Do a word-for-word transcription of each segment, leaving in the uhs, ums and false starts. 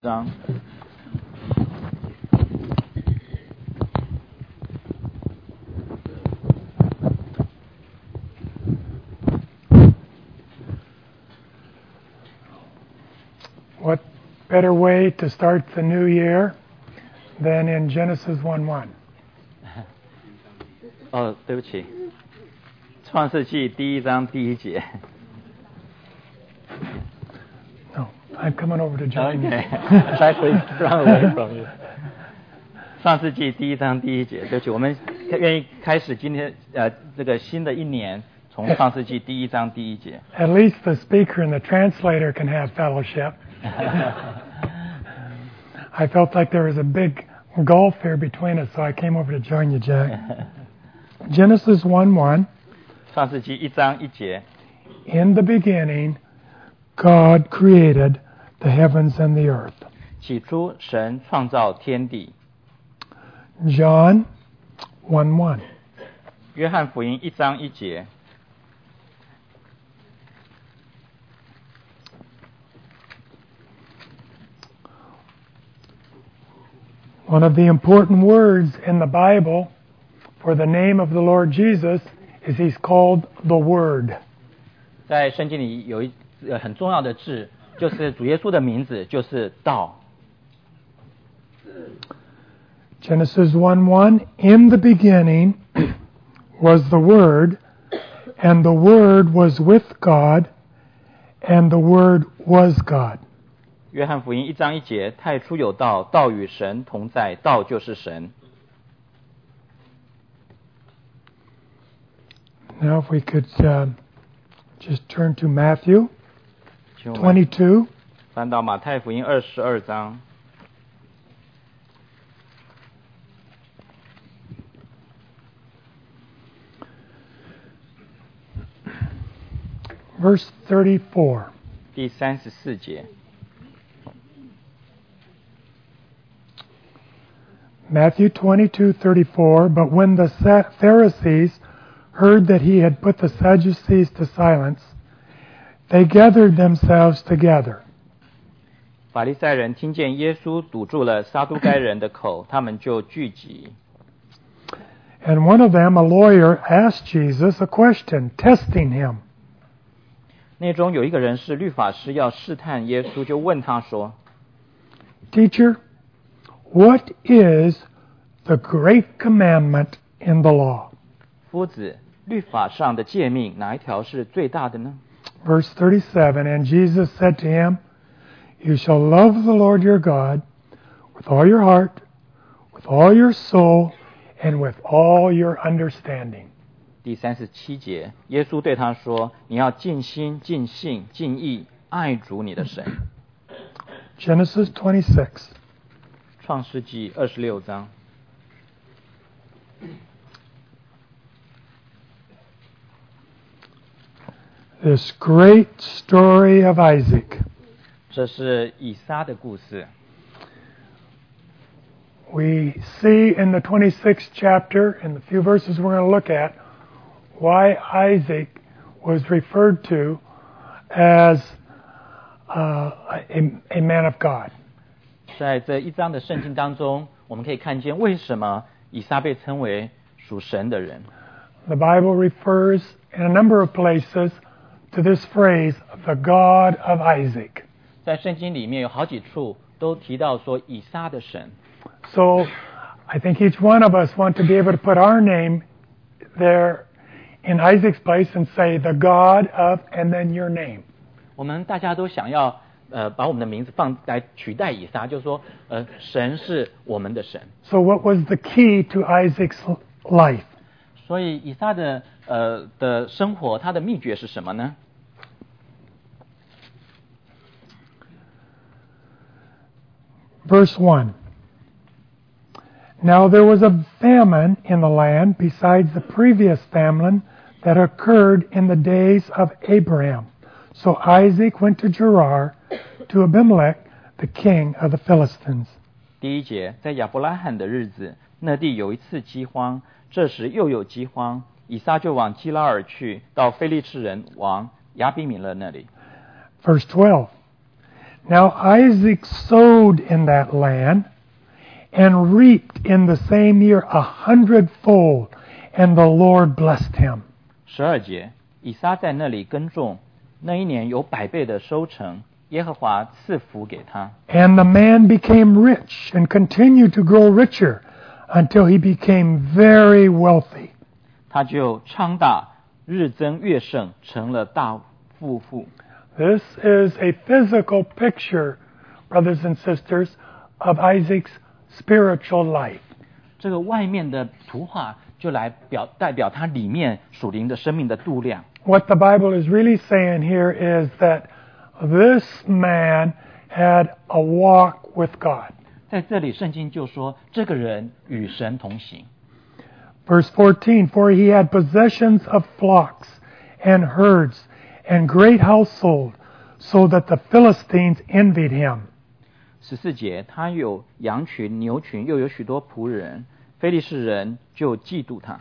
章。 What better way to start the new year than in Genesis one one? 哦，对不起，创世纪第一章第一节。 No, I'm coming over to join you. Okay, try to run away from you. 创世纪第一章第一节，对不起，我们愿意开始今天呃这个新的一年，从创世纪第一章第一节。 At least the speaker and the translator can have fellowship. I felt like there was a big gulf here between us, so I came over to join you, Jack. Genesis one one. 创世纪一章一节。 In the beginning, God created the heavens and the earth. 起初，神创造天地。 John one one. 约翰福音一章一节。 One of the important words in the Bible for the name of the Lord Jesus is he's called the Word. 在圣经里有一呃很重要的字，就是主耶稣的名字，就是道。 Genesis one one, in the beginning was the Word, and the Word was with God, and the Word was God. 约翰福音一章一节，太初有道，道与神同在，道就是神。 Now if we could uh, just turn to Matthew twenty-two. 翻到马太福音二十二章。 Verse thirty-four. 第三十四节。 Matthew twenty-two thirty-four. But when the Pharisees heard that he had put the Sadducees to silence, they gathered themselves together. 法利赛人听见耶稣堵住了撒都该人的口，他们就聚集。 And one of them, a lawyer, asked Jesus a question, testing him. 内中有一个人是律法师，要试探耶稣，就问他说 Teacher, what is the great commandment in the law? 夫子，律法上的诫命哪一条是最大的呢？ Verse thirty-seven, and Jesus said to him, You shall love the Lord your God with all your heart, with all your soul, and with all your understanding. 第三十七节，耶稣对他说：“你要尽心、尽性、尽意爱主你的神。” Genesis twenty-six. 创世纪二十六章。 This great story of Isaac. 这是以撒的故事。 We see in the twenty-sixth chapter, in the few verses we're going to look at, why Isaac was referred to as uh, a, a man of God. 在这一章的圣经当中，我们可以看见为什么以撒被称为属神的人。 The Bible refers in a number of places to this phrase, the God of Isaac. 在圣经里面有好几处都提到说以撒的神。 So I think each one of us want to be able to put our name there in Isaac's place and say the God of and then your name. 我们大家都想要呃把我们的名字放来取代以撒，就是说呃神是我们的神。 So what was the key to Isaac's life? 所以以撒的呃的生活，他的秘诀是什么呢？ Verse one. Now there was a famine in the land besides the previous famine that occurred in the days of Abraham. So Isaac went to Gerar to Abimelech, the king of the Philistines. 第一节，在亚伯拉罕的日子，那地有一次饥荒，这时又有饥荒，以撒就往基拉尔去，到非利士人王亚比米勒那里。 Verse twelve. Now Isaac sowed in that land and reaped in the same year a hundredfold, and the Lord blessed him. 十二节，以撒在那里耕种，那一年有百倍的收成，耶和华赐福给他。 And the man became rich and continued to grow richer until he became very wealthy. 他就昌大，日增月盛，成了大富户。 This is a physical picture, brothers and sisters, of Isaac's spiritual life. 这个外面的图画就来表代表他里面属灵的生命的度量。 What the Bible is really saying here is that this man had a walk with God. 在这里，圣经就说这个人与神同行。 Verse fourteen, for he had possessions of flocks and herds and great household, so that the Philistines envied him. 十四节，他有羊群、牛群，又有许多仆人，非利士人就嫉妒他。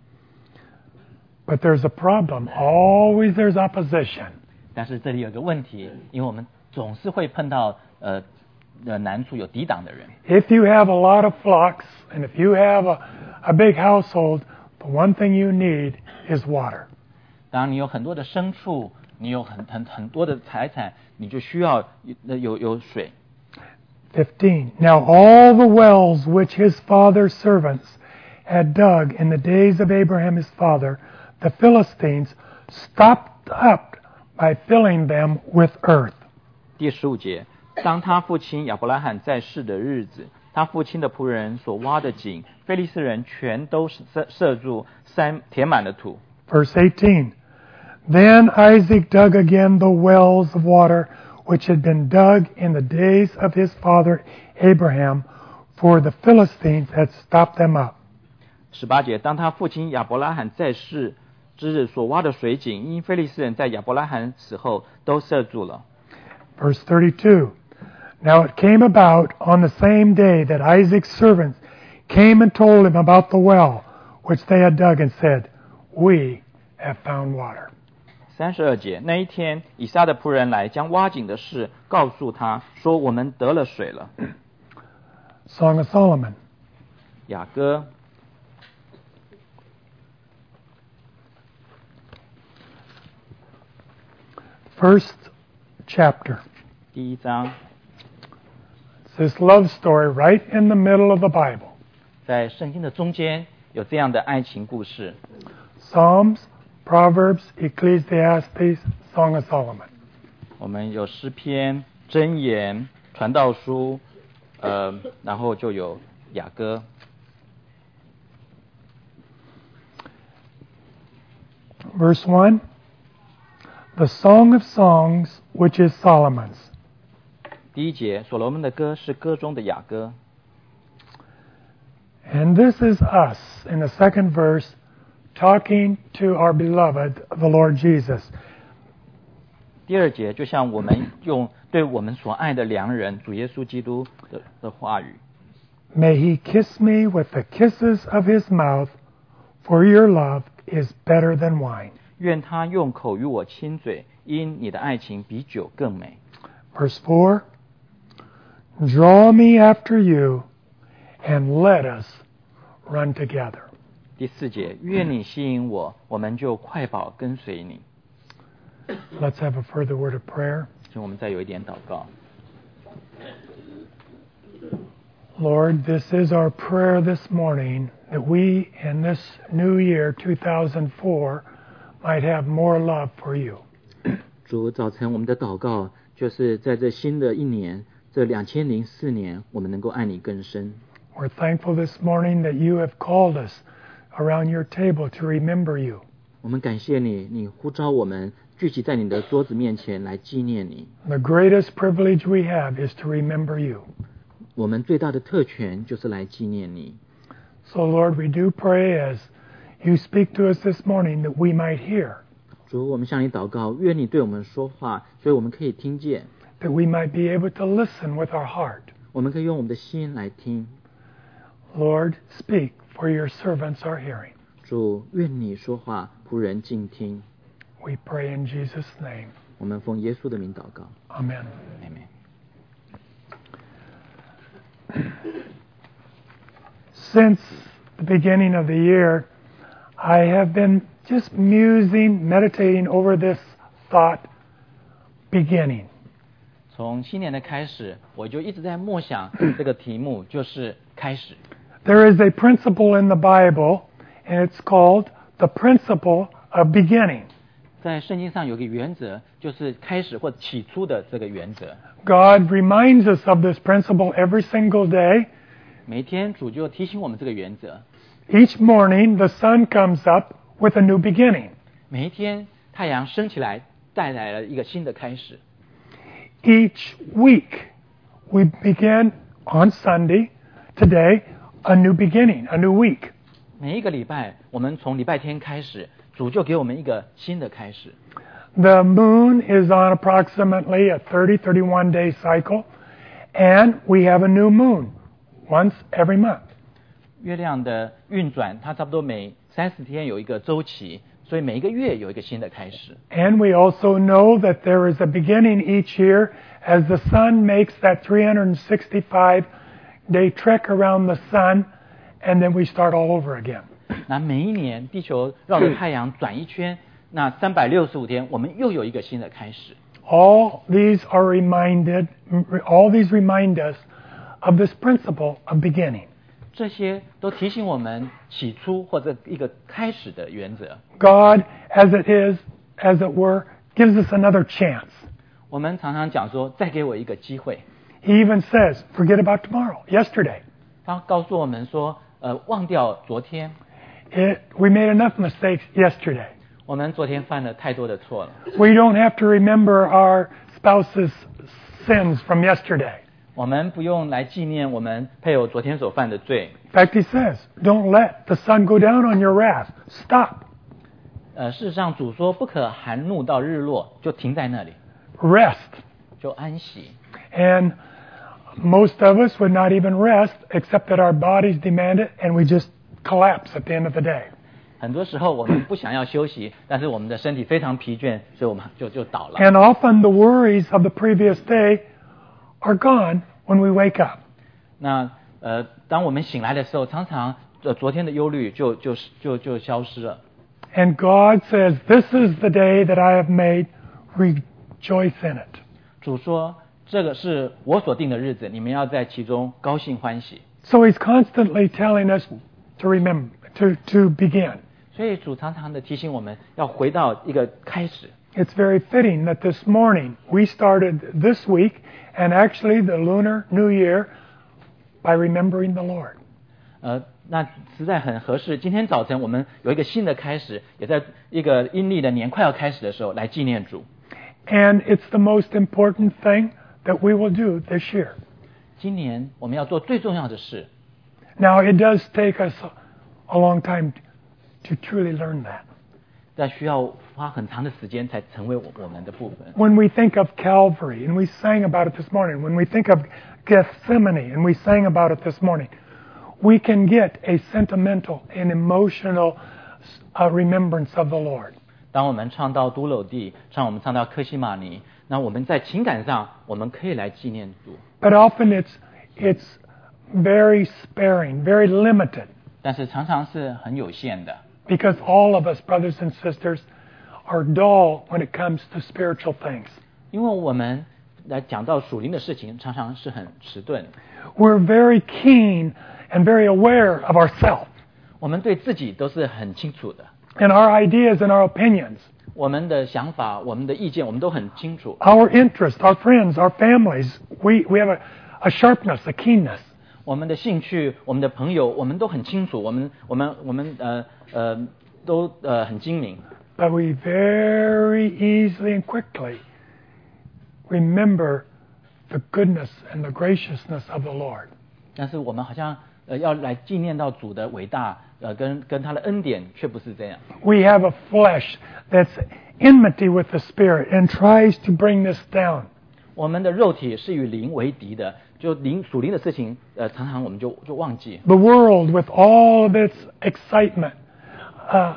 But there's a problem. Always there's opposition. 但是这里有个问题，因为我们总是会碰到呃呃难处，有抵挡的人。 If you have a lot of flocks and if you have a, a big household, the one thing you need is water. 当你有很多的牲畜，你有很很很多的财产，你就需要有有有水。 fifteen. Now all the wells which his father's servants had dug in the days of Abraham his father, the Philistines stopped up by filling them with earth. 第十五节，当他父亲亚伯拉罕在世的日子，他父亲的仆人所挖的井，非利士人全都射射住，塞填满了土。 Verse eighteen. Then Isaac dug again the wells of water which had been dug in the days of his father Abraham, for the Philistines had stopped them up. 十八节，当他父亲亚伯拉罕在世之日所挖的水井，因非利士人在亚伯拉罕死后都塞住了。 Verse thirty-two. Now it came about on the same day that Isaac's servants came and told him about the well which they had dug, and said, We have found water. 三十二节，那一天，以撒的仆人来将挖井的事告诉他，说我们得了水了。 Song of Solomon. 雅歌 First chapter. 第一章， It's this love story right in the middle of the Bible. 在圣经的中间有这样的爱情故事。 Psalms, Proverbs, Ecclesiastes, Song of Solomon. 我们有诗篇、箴言、传道书，呃，然后就有雅歌。 Verse one. The Song of Songs, which is Solomon's. 第一节，所罗门的歌是歌中的雅歌。 And this is us in the second verse talking to our beloved, the Lord Jesus. 第二节，就像我们用对我们所爱的良人主耶稣基督的的话语。 May he kiss me with the kisses of his mouth, for your love is better than wine. 愿他用口与我亲嘴，因你的爱情比酒更美。 Verse four. Draw me after you, and let us run together. 第四节，愿你吸引我，我们就快跑跟随你。 Let's have a further word of prayer. 请我们再有一点祷告。 Lord, this is our prayer this morning, that we in this new year, two thousand four, might have more love for you. 主，早晨我们的祷告就是在这新的一年，这两千零四年，我们能够爱你更深。 We're thankful this morning that you have called us around your table to remember you. 我们感谢你，你呼召我们聚集在你的桌子面前来纪念你。 The greatest privilege we have is to remember you. 我们最大的特权就是来纪念你。 So, Lord, we do pray as you speak to us this morning that we might hear, 主，我们向你祷告，愿你对我们说话，所以我们可以听见， that we might be able to listen with our heart. 我们可以用我们的心来听。 Lord, speak, for your servants are hearing. 主，愿你说话，仆人静听。 We pray in Jesus' name. 我们奉耶稣的名祷告。 Amen. Amen. since the beginning of the year, I have been just musing, meditating over this thought, beginning. 从新年的开始，我就一直在默想这个题目，就是开始。 There is a principle in the Bible, and it's called the principle of beginning. 在圣经上有个原则，就是开始或起初的这个原则。 God reminds us of this principle every single day. 每天主就提醒我们这个原则。 Each morning, the sun comes up with a new beginning. 每一天太阳升起来，带来了一个新的开始。 Each week, we begin on Sunday, today, a new beginning, a new week. 每一个礼拜，我们从礼拜天开始，主就给我们一个新的开始。 The moon is on approximately a thirty, thirty-one day cycle, and we have a new moon once every month. 月亮的运转，它差不多每三十天有一个周期，所以每一个月有一个新的开始。 And we also know that there is a beginning each year as the sun makes that three hundred sixty-five day trek around the sun, and then we start all over again. 那每一年地球绕着太阳转一圈，那三百六十五天，我们又有一个新的开始。 All these are reminded, all these remind us of this principle of beginning. 这些都提醒我们起初或者一个开始的原则。 God, as it is, as it were, gives us another chance. 我们常常讲说，再给我一个机会。 He even says, forget about tomorrow, yesterday. 他告诉我们说，呃，忘掉昨天。 It, we made enough mistakes yesterday. 我们昨天犯了太多的错了。 We don't have to remember our spouse's sins from yesterday. 我们不用来纪念我们配偶昨天所犯的罪。 In fact, he says, don't let the sun go down on your wrath. Stop. 呃，事实上主说不可含怒到日落，就停在那里， Rest. 就安息。 And most of us would not even rest except that our bodies demand it and we just collapse at the end of the day. 很多时候我们不想要休息，但是我们的身体非常疲倦，所以我们就就倒了。 And often the worries of the previous day are gone when we wake up. 那呃，当我们醒来的时候，常常呃昨天的忧虑就就就就消失了。 And God says, this is the day that I have made. Rejoice in it. 主说，这个是我所定的日子，你们要在其中高兴欢喜。 So he's constantly telling us to remember, to, to begin. 所以主常常的提醒我们要回到一个开始。 It's very fitting that this morning we started this week and actually the Lunar New Year by remembering the Lord. 呃，那实在很合适。今天早晨我们有一个新的开始，也在一个阴历的年快要开始的时候来纪念主。 And it's the most important thing that we will do this year. 今年我们要做最重要的事。 Now, it does take us a long time to truly learn that. 但需要花很长的时间才成为我我们的部分。 When we think of Calvary, and we sang about it this morning, when we think of Gethsemane, and we sang about it this morning, we can get a sentimental and emotional uh, remembrance of the Lord. 当我们唱到都楼地，唱我们唱到科西玛尼，那我们在情感上，我们可以来纪念主。 But often it's it's very sparing, very limited, 但是常常是很有限的， because all of us, brothers and sisters, are dull when it comes to spiritual things. 因为我们来讲到属灵的事情，常常是很迟钝。 We're very keen and very aware of ourselves 我们对自己都是很清楚的， and our ideas and our opinions, 我们的想法、我们的意见，我们都很清楚。 our interests, our friends, our families. We, we have a, a sharpness, a keenness. 我们的兴趣、我们的朋友，我们都很清楚。我们、我们、我们呃呃都呃很精明。 But we very easily and quickly remember the goodness and the graciousness of the Lord. 但是我们好像呃要来纪念到主的伟大，呃跟跟他的恩典，却不是这样。 We have a flesh that's enmity with the Spirit and tries to bring this down. 我们的肉体是与灵为敌的，就灵属灵的事情，呃，常常我们就就忘记。 The world, with all of its excitement, uh,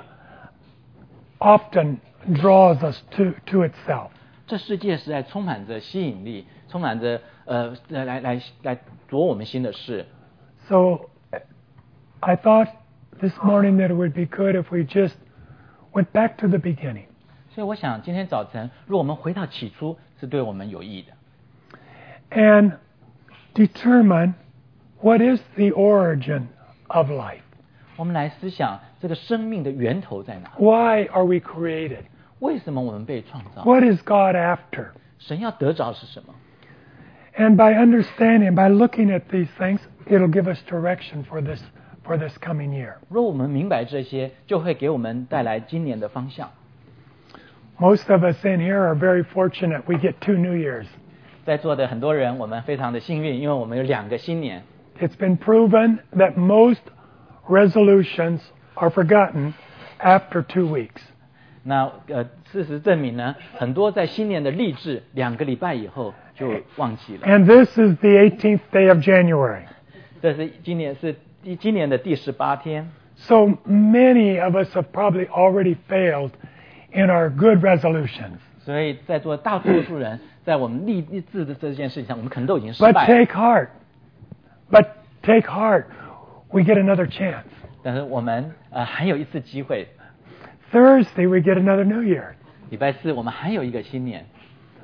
often draws us to, to itself. 这世界实在充满着吸引力，充满着呃来来来来夺我们心的事。 So I thought this morning that it would be good if we just went back to the beginning. 所以我想今天早晨，如果我们回到起初，是对我们有益的。 And determine what is the origin of life. 我们来思想这个生命的源头在哪？ Why are we created? 为什么我们被创造？ What is God after? 神要得着是什么？ And by understanding, by looking at these things, it'll give us direction for this for this coming year. 若我们明白这些，就会给我们带来今年的方向。 Most of us in here are very fortunate. We get two New Years. 在座的很多人，我们非常的幸运，因为我们有两个新年。 It's been proven that most resolutions are forgotten after two weeks. 那呃，事实证明呢，很多在新年的励志，两个礼拜以后就忘记了。 And this is the eighteenth day of January. 这是今年是第今年的第十八天。 So many of us have probably already failed in our good resolutions. 所以在座大多数人，在我们立志的这件事情上，我们可能都已经失 But 败了。 take heart. But take heart. We get another chance. 但是我们呃还有一次机会， Thursday, we get another New Year. 礼拜四我们还有一个新年。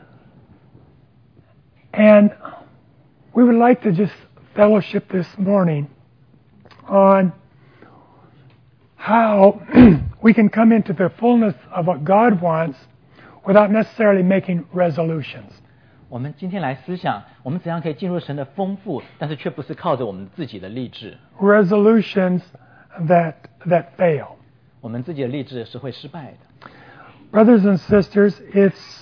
And we would like to just fellowship this morning on how we can come into the fullness of what God wants without necessarily making resolutions. 我们今天来思想，我们怎样可以进入神的丰富，但是却不是靠着我们自己的励志。 Resolutions that that fail. 我们自己的励志是会失败的。 Brothers and sisters, it's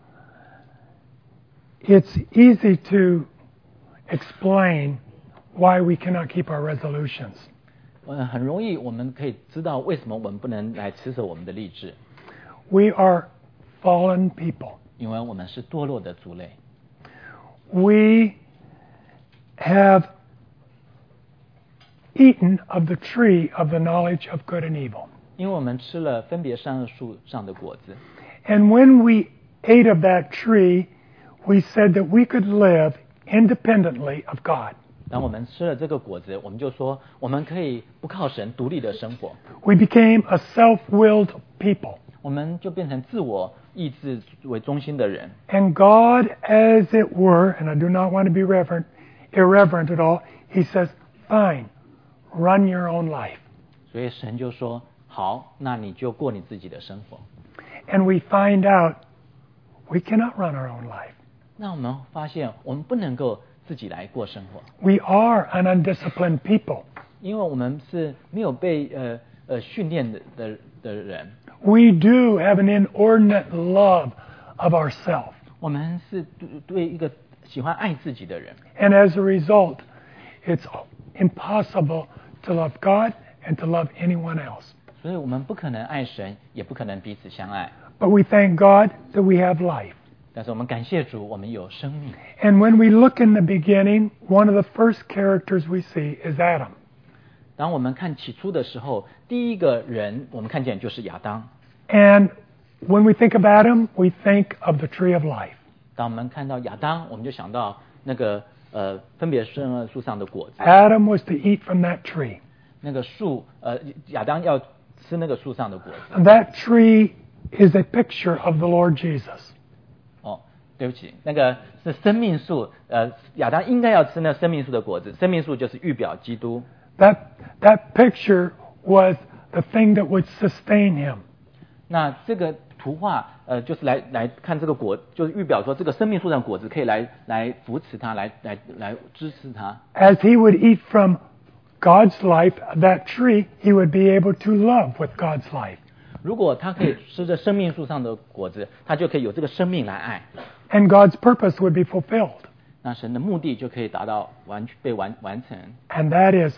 it's easy to explain why we cannot keep our resolutions. 呃，很容易我们可以知道为什么我们不能来持守我们的励志， We are fallen people. 因为我们是堕落的族类。 We have eaten of the tree of the knowledge of good and evil. 因为我们吃了分别善恶树上的果子， And when we ate of that tree, we said that we could live independently of God. 当我们吃了这个果子，我们就说我们可以不靠神独立的生活， We became a self-willed people. 我们就变成自我意志为中心的人。 And God, as it were, and I do not want to be reverent, irreverent at all, He says, fine, run your own life. 所以神就说：“好，那你就过你自己的生活。 And we find out we cannot run our own life. ” 那我们发现我们不能够自己来过生活， We are an undisciplined people. 因为我们是没有被呃呃训练的的的人， We do have an inordinate love of ourselves. 我们是对对一个喜欢爱自己的人， And as a result, it's impossible to love God and to love anyone else. 所以我们不可能爱神，也不可能彼此相爱。 But we thank God that we have life. 但是我们感谢主，我们有生命。 And when we look in the beginning, one of the first characters we see is Adam. 当我们看起初的时候，第一个人我们看见就是亚当。 And when we think of Adam, we think of the tree of life. 当我们看到亚当，我们就想到那个呃分别善恶树上的果子。 Adam was to eat from that tree. 那个树，呃，亚当要吃那个树上的果子。 And that tree is a picture of the Lord Jesus. 哦，对不起，那个是生命树，呃，亚当应该要吃那生命树的果子。生命树就是预表基督。 That, that picture was the thing that would sustain him. 那这个图画，呃，就是来来看这个果，就是预表说这个生命树上的果子可以来来扶持他，来来来支持他。 As he would eat from God's life, that tree, he would be able to love with God's life. 如果他可以吃着生命树上的果子，他就可以有这个生命来爱， And God's purpose would be fulfilled. 那神的目的就可以达到完被完完成。 And that is,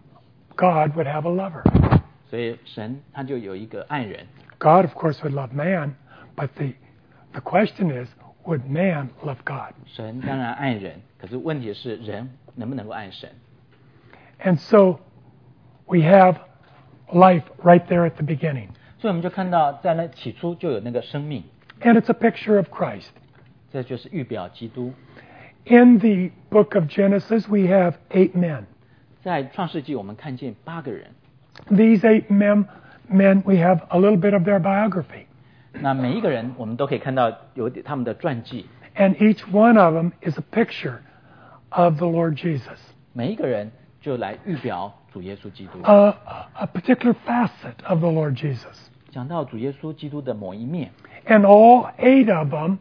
God would have a lover. 所以神他就有一个爱人。 God, of course, would love man, but the, the question is, would man love God? 神当然爱人，可是问题是人能不能够爱神？ And so we have life right there at the beginning. 所以我们就看到，在那起初就有那个生命， And it's a picture of Christ. 这就是预表基督。 In the book of Genesis, we have eight men. 在创世纪我们看见八个人， These eight men, men, we have a little bit of their biography. 那每一个人我们都可以看到有他们的传记， And each one of them is a picture of the Lord Jesus. 每一个人就来预表主耶稣基督， A, a particular facet of the Lord Jesus. 讲到主耶稣基督的某一面。 And all eight of them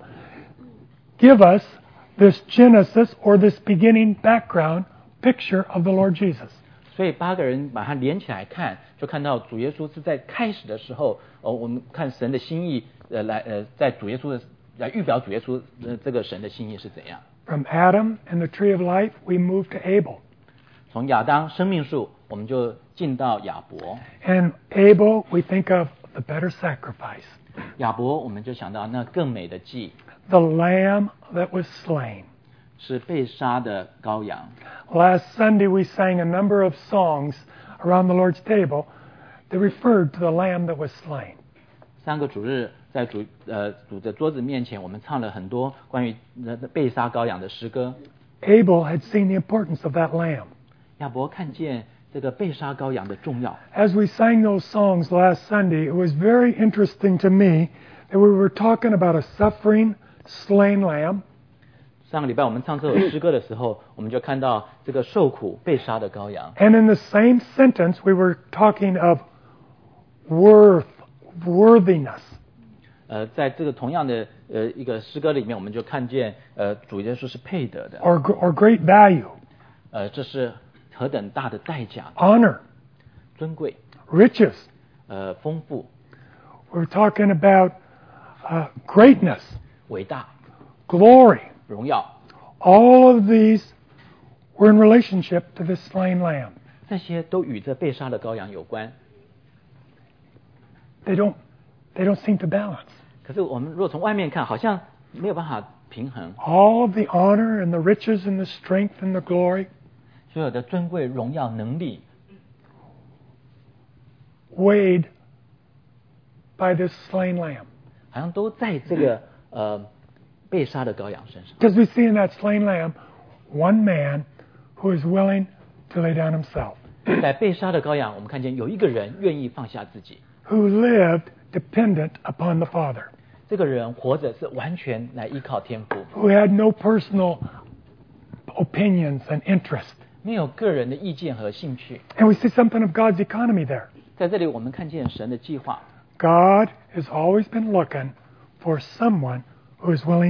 give us this Genesis or this beginning background picture of the Lord Jesus. 所以八个人把它连起来看，就看到主耶稣是在开始的时候，哦，我们看神的心意，呃，来呃，在主耶稣的来预表主耶稣呃这个神的心意是怎样。 From Adam and the tree of life, we move to Abel. 从亚当生命树，我们就进到亚伯。 And Abel, we think of the better sacrifice, 亚伯，我们就想到那更美的祭， the lamb that was slain. 是被杀的羔羊。 Last Sunday, we sang a number of songs around the Lord's table that referred to the lamb that was slain. 上个主日在主呃主的桌子面前，我们唱了很多关于呃被杀羔羊的诗歌。 Abel had seen the importance of that lamb. 亚伯看见这个被杀羔羊的重要。 As we sang those songs last Sunday, it was very interesting to me that we were talking about a suffering, slain lamb, 上个礼拜我们唱这首诗歌的时候，我们就看到这个受苦被杀的羔羊。 and in the same sentence, we were talking of worth, worthiness. 呃，在这个同样的呃一个诗歌里面，我们就看见呃主耶稣是配得的， Or, or great value, 呃，这是何等大的代价， honor, 尊贵， riches. 呃，丰富， We're talking about uh, greatness, 伟大， glory. 荣耀。 All of these were in relationship to this slain lamb. 这些都与这被杀的羔羊有关。 They don't, they don't seem to balance. 可是我们如果从外面看，好像没有办法平衡。 All of the honor and the riches and the strength and the glory 所有的尊贵、荣耀、能力， weighed by this slain lamb. 好像都在这个呃被杀的羔羊身上。 Because we see in that slain lamb one man who is willing to lay down himself, 在被杀的羔羊，我们看见有一个人愿意放下自己， who lived dependent upon the Father, 这个人活着是完全来依靠天父， who had no personal opinions and interests. 没有个人的意见和兴趣。 And we see something of God's economy there. 在这里，我们看见神的计划。 God has always been looking for someone who is willing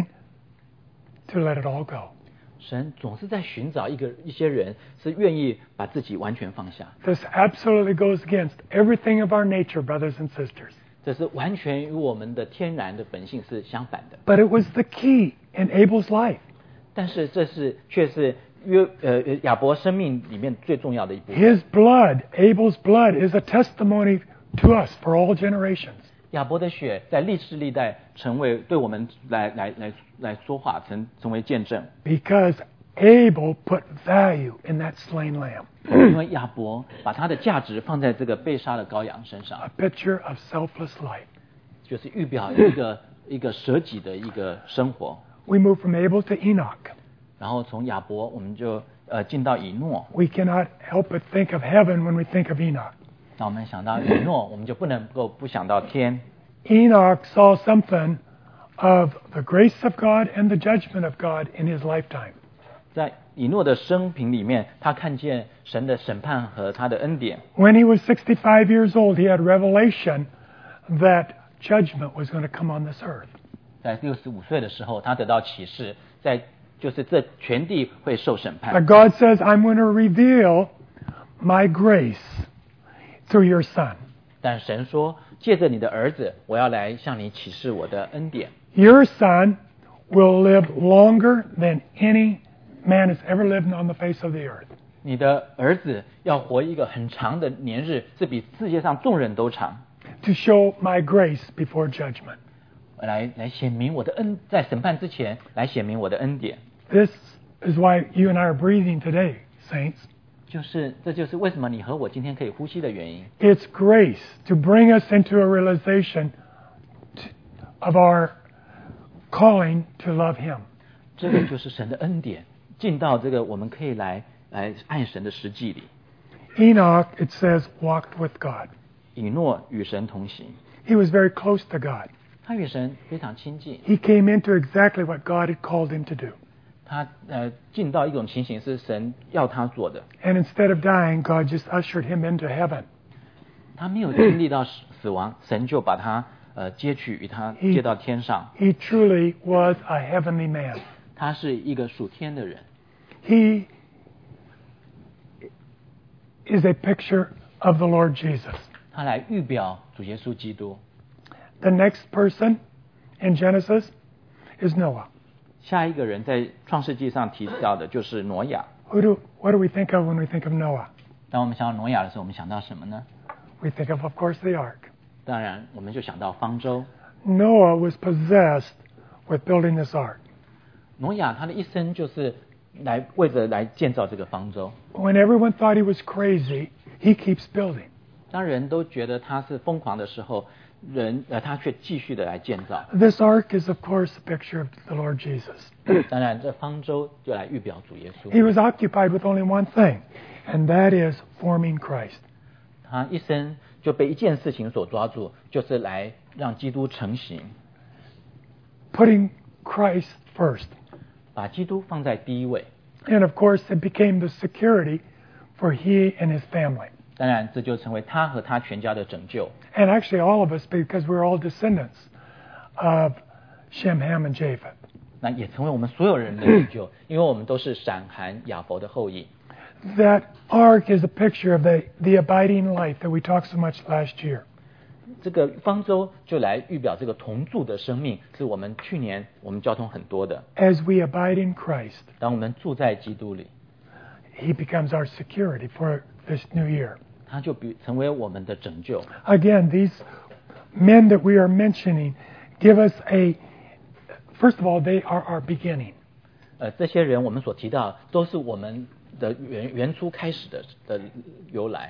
to let it all go. 神总是在寻找一个一些人是愿意把自己完全放下， This absolutely goes against everything of our nature, brothers and sisters. 这是完全与我们的天然的本性是相反的。 But it was the key in Abel's life. 但是这是却是约呃亚伯生命里面最重要的一部分。 His blood, Abel's blood, is a testimony to us for all generations. 亚伯的血在历世历代成为对我们来来来来说话，成成为见证。 Because Abel put value in that slain lamb. 因为亚伯把他的价值放在这个被杀的羔羊身上， A picture of selfless life. 就是预表一个一个舍己的一个生活。 We move from Abel to Enoch. 然后从亚伯，我们就呃进到以诺。 We cannot help but think of heaven when we think of Enoch. 那我们想到以诺，我们就不能够不想到天。 Enoch saw something of the grace of God and the judgment of God in his lifetime. 在以诺的生平里面，他看见神的审判和他的恩典。 When he was sixty-five years old, he had revelation that judgment was going to come on this earth. 在六十五岁的时候，他得到启示，在就是这全地会受审判。 But God says, I'm going to reveal my grace through your son. 但神说，借着你的儿子，我要来向你启示我的恩典。 Your son will live longer than any man has ever lived on the face of the earth. 你的儿子要活一个很长的年日，是比世界上众人都长， To show my grace before judgment. 来来显明我的恩，在审判之前来显明我的恩典。 This is why you and I are breathing today, saints. 就是这就是为什么你和我今天可以呼吸的原因。 It's grace to bring us into a realization t- of our calling to love Him. 这个就是神的恩典，进到这个我们可以来来爱神的实际里。 Enoch, it says, walked with God. 以诺与神同行， He was very close to God. 他与神非常亲近。 He came into exactly what God had called him to do. 他呃进到一种情形是神要他做的， And instead of dying, God just ushered him into heaven. 他没有经历到死死亡，神就把他呃接去与他接到天上。 He truly was a heavenly man. 他是一个属天的人， He is a picture of the Lord Jesus. 他来预表主耶稣基督。 The next person in Genesis is Noah. 下一个人在创世纪上提到的就是挪亚。 Who do, what do we think of when we think of Noah? 当我们想到挪亚的时候，我们想到什么呢？ We think of, of course, the ark. 当然，我们就想到方舟。 Noah was possessed with building this ark. 挪亚他的一生就是来为着来建造这个方舟。 When everyone thought he was crazy, he keeps building. 当人都觉得他是疯狂的时候，人呃他却继续的来建造。 This ark is, of course, a picture of the Lord Jesus. 当然，这方舟就来预表主耶 He 稣。 was occupied with only one thing, and that is forming Christ. 他一生就被一件事情所抓住，就是来让基督成型， Putting Christ first. 把基督放在第一位。 And of course, it became the security for he and his family. 当然，这就成为他和他全家的拯救。 And actually, all of us, because we're all descendants of Shem, Ham, and Japheth. 那也成为我们所有人的拯救，因为我们都是闪含雅佛的后裔。 That ark is a picture of the, the abiding life that we talked so much last year. 这个方舟就来预表这个同住的生命，是我们去年我们交通很多的。 As we abide in Christ, 当我们住在基督里， he becomes our security for this new year. 他就比成为我们的拯救。 Again, these men that we are mentioning give us a, first of all, they are our beginning. 呃，这些人我们所提到都是我们的原原初开始的的由来。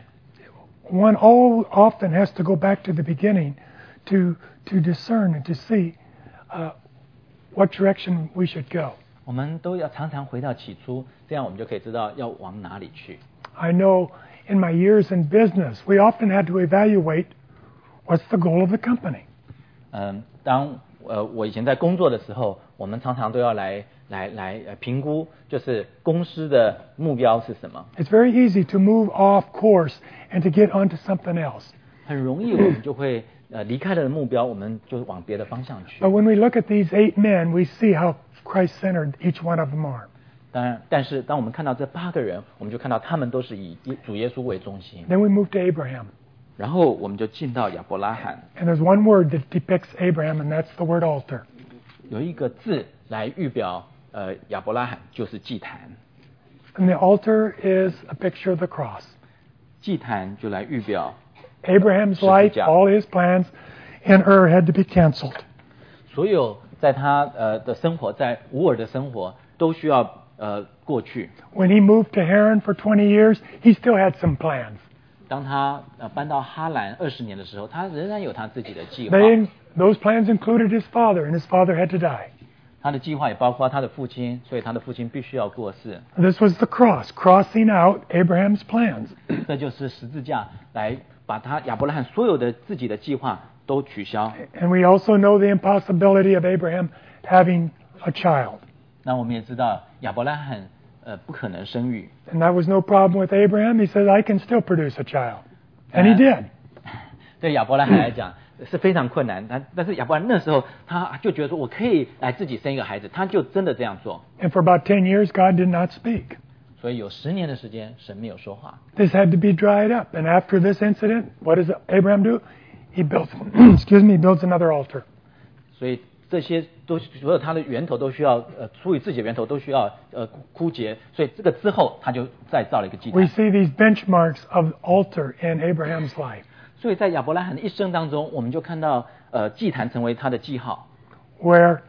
One all often has to go back to the beginning to, to discern and to see uh, what direction we should go. 我们都要常常回到起初，这样我们就可以知道要往哪里去。 I know in my years in business, we often had to evaluate what's the goal of the company. 嗯，当呃我以前在工作的时候，我们常常都要来来来呃评估，就是公司的目标是什么。 It's very easy to move off course and to get onto something else. 很容易我们就会呃离开了目标，我们就往别的方向去 But。when we look at these eight men, we see how Christ-centered each one of them are. 当然，但是当我们看到这八个人，我们就看到他们都是以主耶稣为中心。 Then we move to Abraham. 然后我们就进到亚伯拉罕， And there's one word that depicts Abraham, and that's the word altar. 有一个字来预表呃亚伯拉罕，就是祭坛。 And the altar is a picture of the cross. 祭坛就来预表 Abraham's life, all his plans in Ur had to be canceled. 所有在他呃的生活，在乌尔的生活都需要呃过去。 When he moved to Haran for twenty years, he still had some plans. 当他呃搬到哈兰二十年的时候，他仍然有他自己的计划。 They, those plans included his father, and his father had to die. 他的计划也包括他的父亲，所以他的父亲必须要过世。 This was the cross, crossing out Abraham's plans. 这就是十字架来把他亚伯拉罕所有的自己的计划都取消。 And we also know the impossibility of Abraham having a child. 那我们也知道亚伯拉罕呃不可能生育， And that was no problem with Abraham. He said, I can still produce a child. And he did. 对亚伯拉罕来讲是非常困难。他但是亚伯拉罕那时候他就觉得说我可以来自己生一个孩子，他就真的这样做。 And for about ten years, God did not speak. 所以有十年的时间，神没有说话。 This had to be dried up. And after this incident, what does Abraham do? He builds, excuse me, he builds another altar. 所以这些都所有它的源头都需要呃出于自己的源头都需要呃枯竭，所以这个之后他就再造了一个祭 We 坛。 see these benchmarks of altar in Abraham's life, 所以在亚伯拉罕的一生当中，我们就看到呃祭坛成为他的记号， where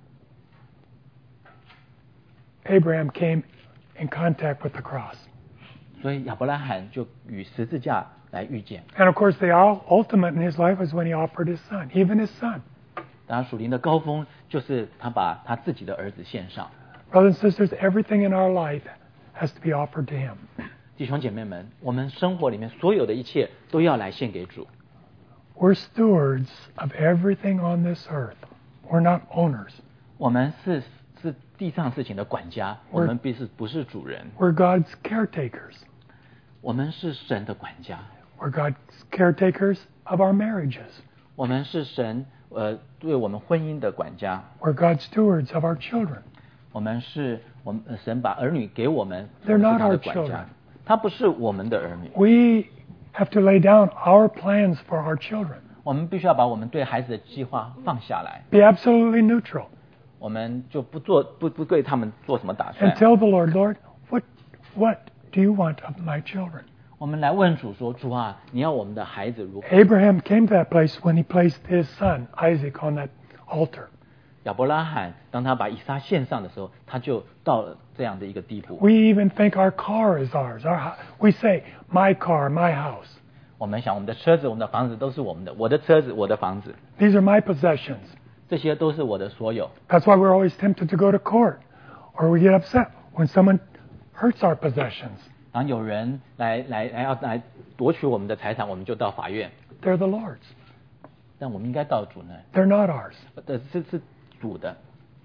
Abraham came in contact with the cross. 所以亚伯拉罕就与十字架来遇见。 And of course, the ul- ultimate in his life was when he offered his son, even his son. 当然，属灵的高峰就是他把他自己的儿子献上。 Brothers and sisters, everything in our life has to be offered to him. 弟兄姐妹们，我们生活里面所有的一切都要来献给主。 We're stewards of everything on this earth. We're not owners. 我们是是地上事情的管家，我们必是不是主人。 We're God's caretakers. 我们是神的管家， We're God's caretakers of our marriages. 我们是神呃对我们婚姻的管家， We're God's stewards of our children. 我们是我们呃神把儿女给我们， They're 我们 not 是他的 our 管 children. 家，他不是我们的儿女。 We have to lay down our plans for our children. 我们必须要把我们对孩子的计划放下来， Be absolutely neutral 我们就不做不不对他们做什么打算 and。tell the Lord, Lord, what what do you want of my children? 我们来问主说：主啊，你要我们的孩子如何？ Abraham came to that place when he placed his son Isaac on that altar. 亚伯拉罕当他把以撒献上的时候，他就到了这样的一个地步。 We even think our car is ours. Our, hou- we say, my car, my house. 我们想，我们的车子、我们的房子都是我们的，我的车子、我的房子， These are my possessions. 这些都是我的所有。 That's why we're always tempted to go to court, or we get upset when someone hurts our possessions. 然后有人来来来要来夺取我们的财产，我们就到法院。 They're the Lord's. 但我们应该到主那， They're not ours. 呃，是是主的。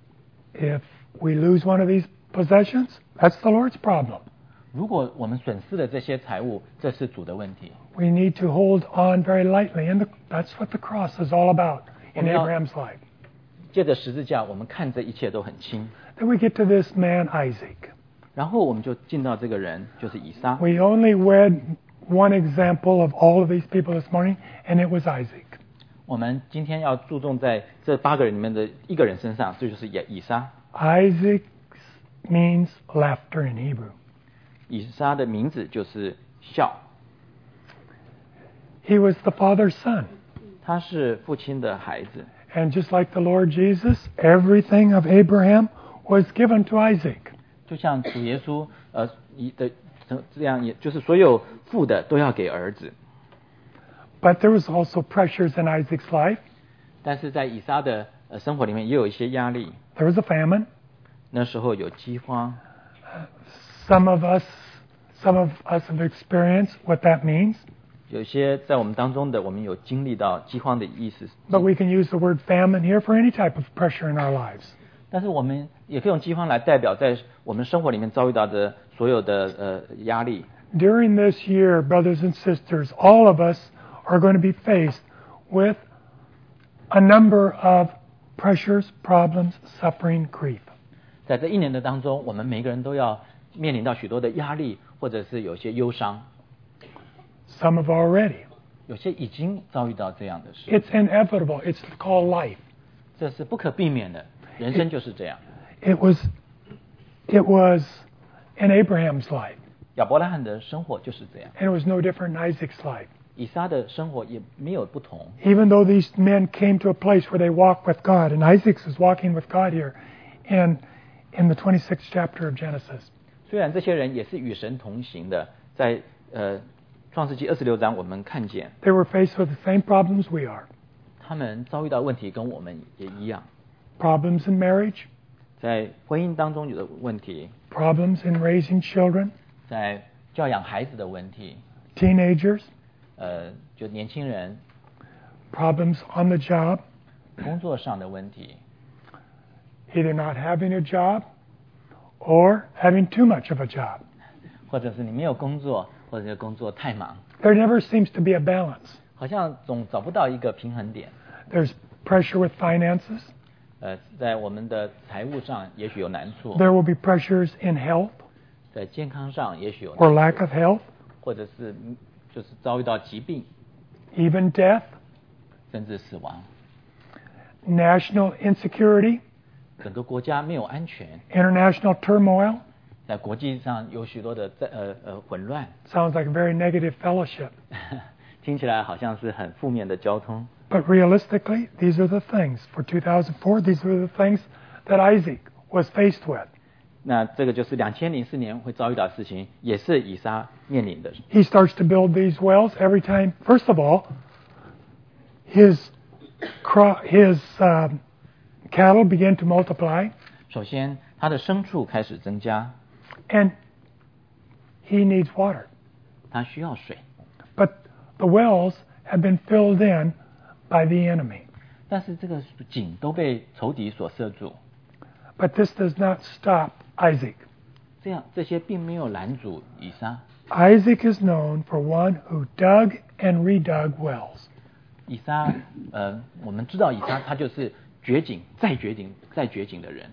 If we lose one of these possessions, that's the Lord's problem. 如果我们损失了这些财物，这是主的问题。 We need to hold on very lightly, and the, that's what the cross is all about in Well, now- Abraham's life. 借着十字架，我们看这一切都很轻。 Then we get to this man, Isaac. 然后我们就进到这个人，就是以撒。 We only read one example of all of these people this morning, and it was Isaac. 我们今天要注重在这八个人里面的一个人身上，这就是以以撒。 Isaac means laughter in Hebrew. 以撒的名字就是笑， He was the father's son. 他是父亲的孩子。 And just like the Lord Jesus, everything of Abraham was given to Isaac. 就像主耶稣呃以的这样，也就是所有父的都要给儿子。 But there was also pressures in Isaac's life. 但是在以撒的呃生活里面也有一些压力。 There was a famine. 那时候有饥荒， Some of us, some of us have experienced what that means. 有些在我们当中的，我们有经历到饥荒的意思。 But we can use the word famine here for any type of pressure in our lives. 但是我们也可以用饥荒来代表在我们生活里面遭遇到的所有的呃压力。 During this year, brothers and sisters, all of us are going to be faced with a number of pressures, problems, suffering, grief. 在这一年的当中，我们每个人都要面临到许多的压力，或者是有些忧伤， Some have already. 有些已经遭遇到这样的事。 It's inevitable. It's called life. 这是不可避免的，人生就是这样。 It was, it was in Abraham's life, 亚伯拉罕的生活就是这样， and it was no different in Isaac's life. 以撒的生活也没有不同。 Even though these men came to a place where they walked with God, and Isaac is walking with God here in, in the twenty-sixth chapter of Genesis. 虽然这些人也是与神同行的，在呃创世纪二十六章我们看见 They were faced with the same problems we are. 他们遭遇到问题跟我们也一样， Problems in marriage, 在婚姻当中有的问题， problems in raising children, 在教养孩子的问题， teenagers, 呃，就年轻人 problems on the job, 工作上的问题， either not having a job or having too much of a job. 或者是你没有工作，或者是工作太忙， There never seems to be a balance. 好像总找不到一个平衡点。 There's pressure with finances. 呃，在我们的财务上也许有难处， There will be pressures in health 在健康上也许有难 or 处， lack of health, 或者是嗯就是遭遇到疾病， even death, 甚至死亡。 national insecurity, 整个国家没有安全， international turmoil. 在国际上有许多的在呃呃混乱， Sounds like a very negative fellowship. 听起来好像是很负面的交通。 But realistically, these are the things. For two thousand four, these were the things that Isaac was faced with. 那这个就是两千零四年会遭遇到的事情，也是以撒面临的。 He starts to build these wells every time. First of all, his cro- his uh, cattle began to multiply, 首先，他的牲畜开始增加， and he needs water. 他需要水。 But the wells have been filled in by the enemy. 但是这个井都被仇敌所塞住。 But this does not stop Isaac. 这样这些并没有拦阻以撒。 Isaac is known for one who dug and redug wells. 以撒，呃，我们知道以撒他就是掘井再掘井再掘井的人。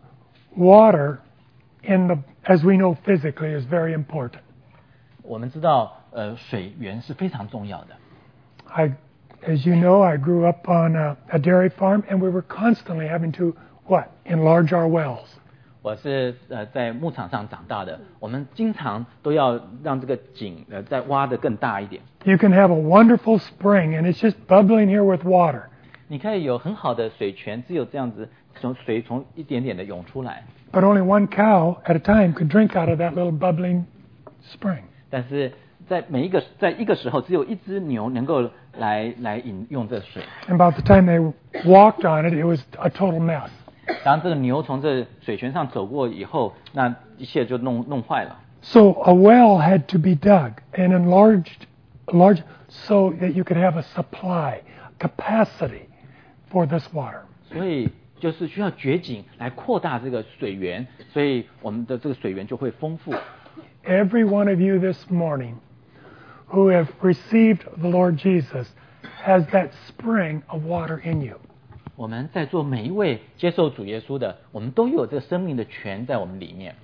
Water, in the as we know physically, is very important. 我们知道，呃，水源是非常重要的。 I, as you know, I grew up on a, a dairy farm, and we were constantly having to what? Enlarge our wells. 我是呃在牧场上长大的，我们经常都要让这个井呃再挖得更大一点。 You can have a wonderful spring, and it's just bubbling here with water. 你可以有很好的水泉，只有这样子，从水从一点点的涌出来。 But only one cow at a time could drink out of that little bubbling spring. 但是在每一个在一个时候，只有一只牛能够来来饮用这水。 And about the time they walked on it, it was a total mess. 当这个牛从这水泉上走过以后，那一切就弄弄坏了。 So a well had to be dug and enlarged, enlarged so that you could have a supply, capacity for this water. 所以就是需要掘井来扩大这个水源，所以我们的这个水源就会丰富。 Every one of you this morning who have received the Lord Jesus has that spring of water in you. 我们在座每一位接受主耶稣的，我们都有这个生命的泉在我们里面。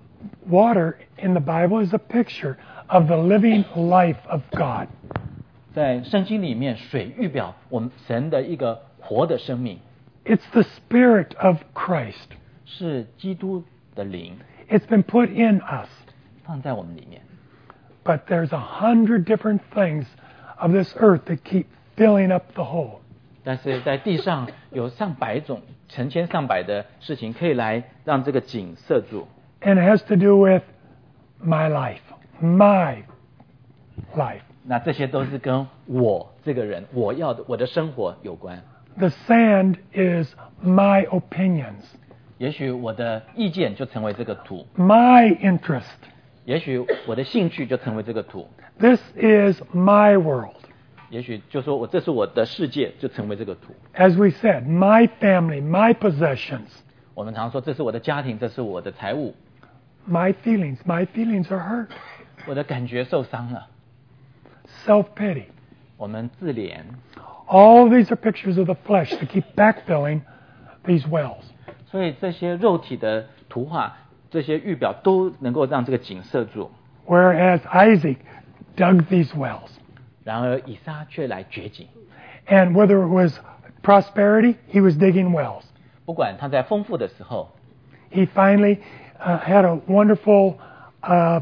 Water in the Bible is a picture of the living life of God. 在圣经里面，水预表我们神的一个活的生命， It's the Spirit of Christ. 是基督的灵 It's been put in us. 放在我们里面。 But there's a hundred different things of this earth that keep filling up the hole. 但是在地上有上百种、成千上百的事情可以来让这个井塞住。 And it has to do with my life, my life. 那这些都是跟我这个人、我要的、我的生活有关。 The sand is my opinions, 也许我的意见就成为这个土， my interest. 也许我的兴趣就成为这个土， This is my world. 也许就说我这是我的世界，就成为这个土。 As we said, my family, my possessions, 我们常说这是我的家庭，这是我的财物， my feelings. My feelings are hurt. 我的感觉受伤了， Self-pity. 我们自怜。 All these are pictures of the flesh that keep backfilling these wells. 所以这些肉体的图画，这些预表都能够让这个井塞住。 Whereas Isaac dug these wells. 然而以撒却来掘井， And whether it was prosperity, he was digging wells. 不管他在丰富的时候， He finally uh, had a wonderful uh,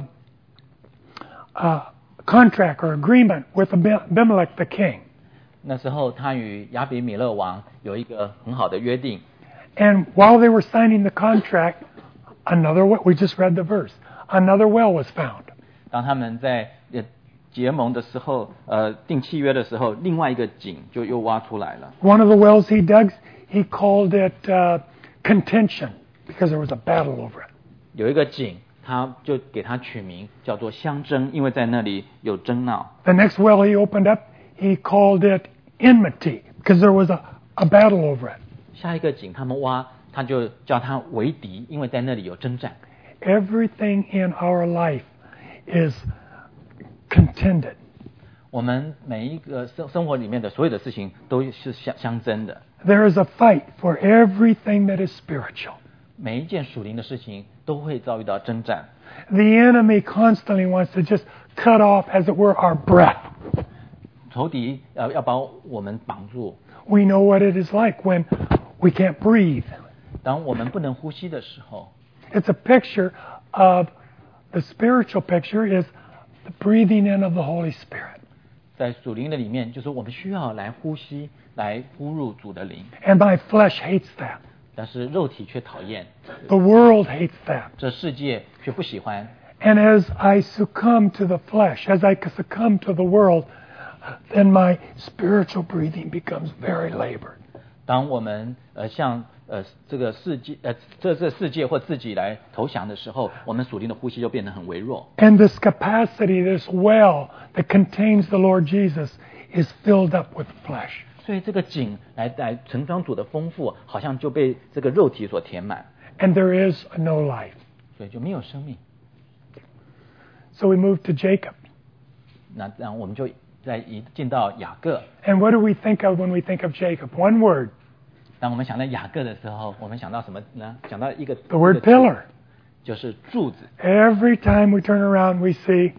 uh, contract or agreement with Abimelech the king. 那时候他与亚比米勒王有一个很好的约定。 And while they were signing the contract, another well, we just read the verse, another well was found. 当他们在呃结盟的时候，呃订契约的时候，另外一个井就又挖出来了。 One of the wells he dug, he called it uh, contention because there was a battle over it. 有一个井，他就给他取名叫做相争，因为在那里有争闹。 The next well he opened up, he called it enmity because there was a, a battle over it. 下一个井他们挖，他就叫他为敌，因为在那里有征战。 Everything in our life is contended. 我们每一个生生活里面的所有的事情都是相相争的， There is a fight for everything that is spiritual. 每一件属灵的事情都会遭遇到征战。 The enemy constantly wants to just cut off, as it were, our breath. 仇敌要要把我们绑住。 We know what it is like when we can't breathe. 当我们不能呼吸的时候， It's a picture of the spiritual picture is the breathing in of the Holy Spirit. 在属灵的里面，就是我们需要来呼吸，来呼入主的灵。 And my flesh hates that. 但是肉体却讨厌， The world hates that. 这世界却不喜欢。 And as I succumb to the flesh, as I succumb to the world, then my spiritual breathing becomes very labored. 当我们呃像呃这个世界呃这这世界或自己来投降的时候，我们属灵的呼吸就变得很微弱。 And this capacity, this well that contains the Lord Jesus, is filled up with flesh. 所以这个井来来盛装主的丰富，好像就被这个肉体所填满， And there is no life. 所以就没有生命。 So we move to Jacob. 那然后我们就再一进到雅各。 And what do we think of when we think of Jacob? One word, 当我们想到雅各的时候，我们想到什么呢？想到一个 the word 一个字 pillar. 就是柱子。 Every time we turn around, we see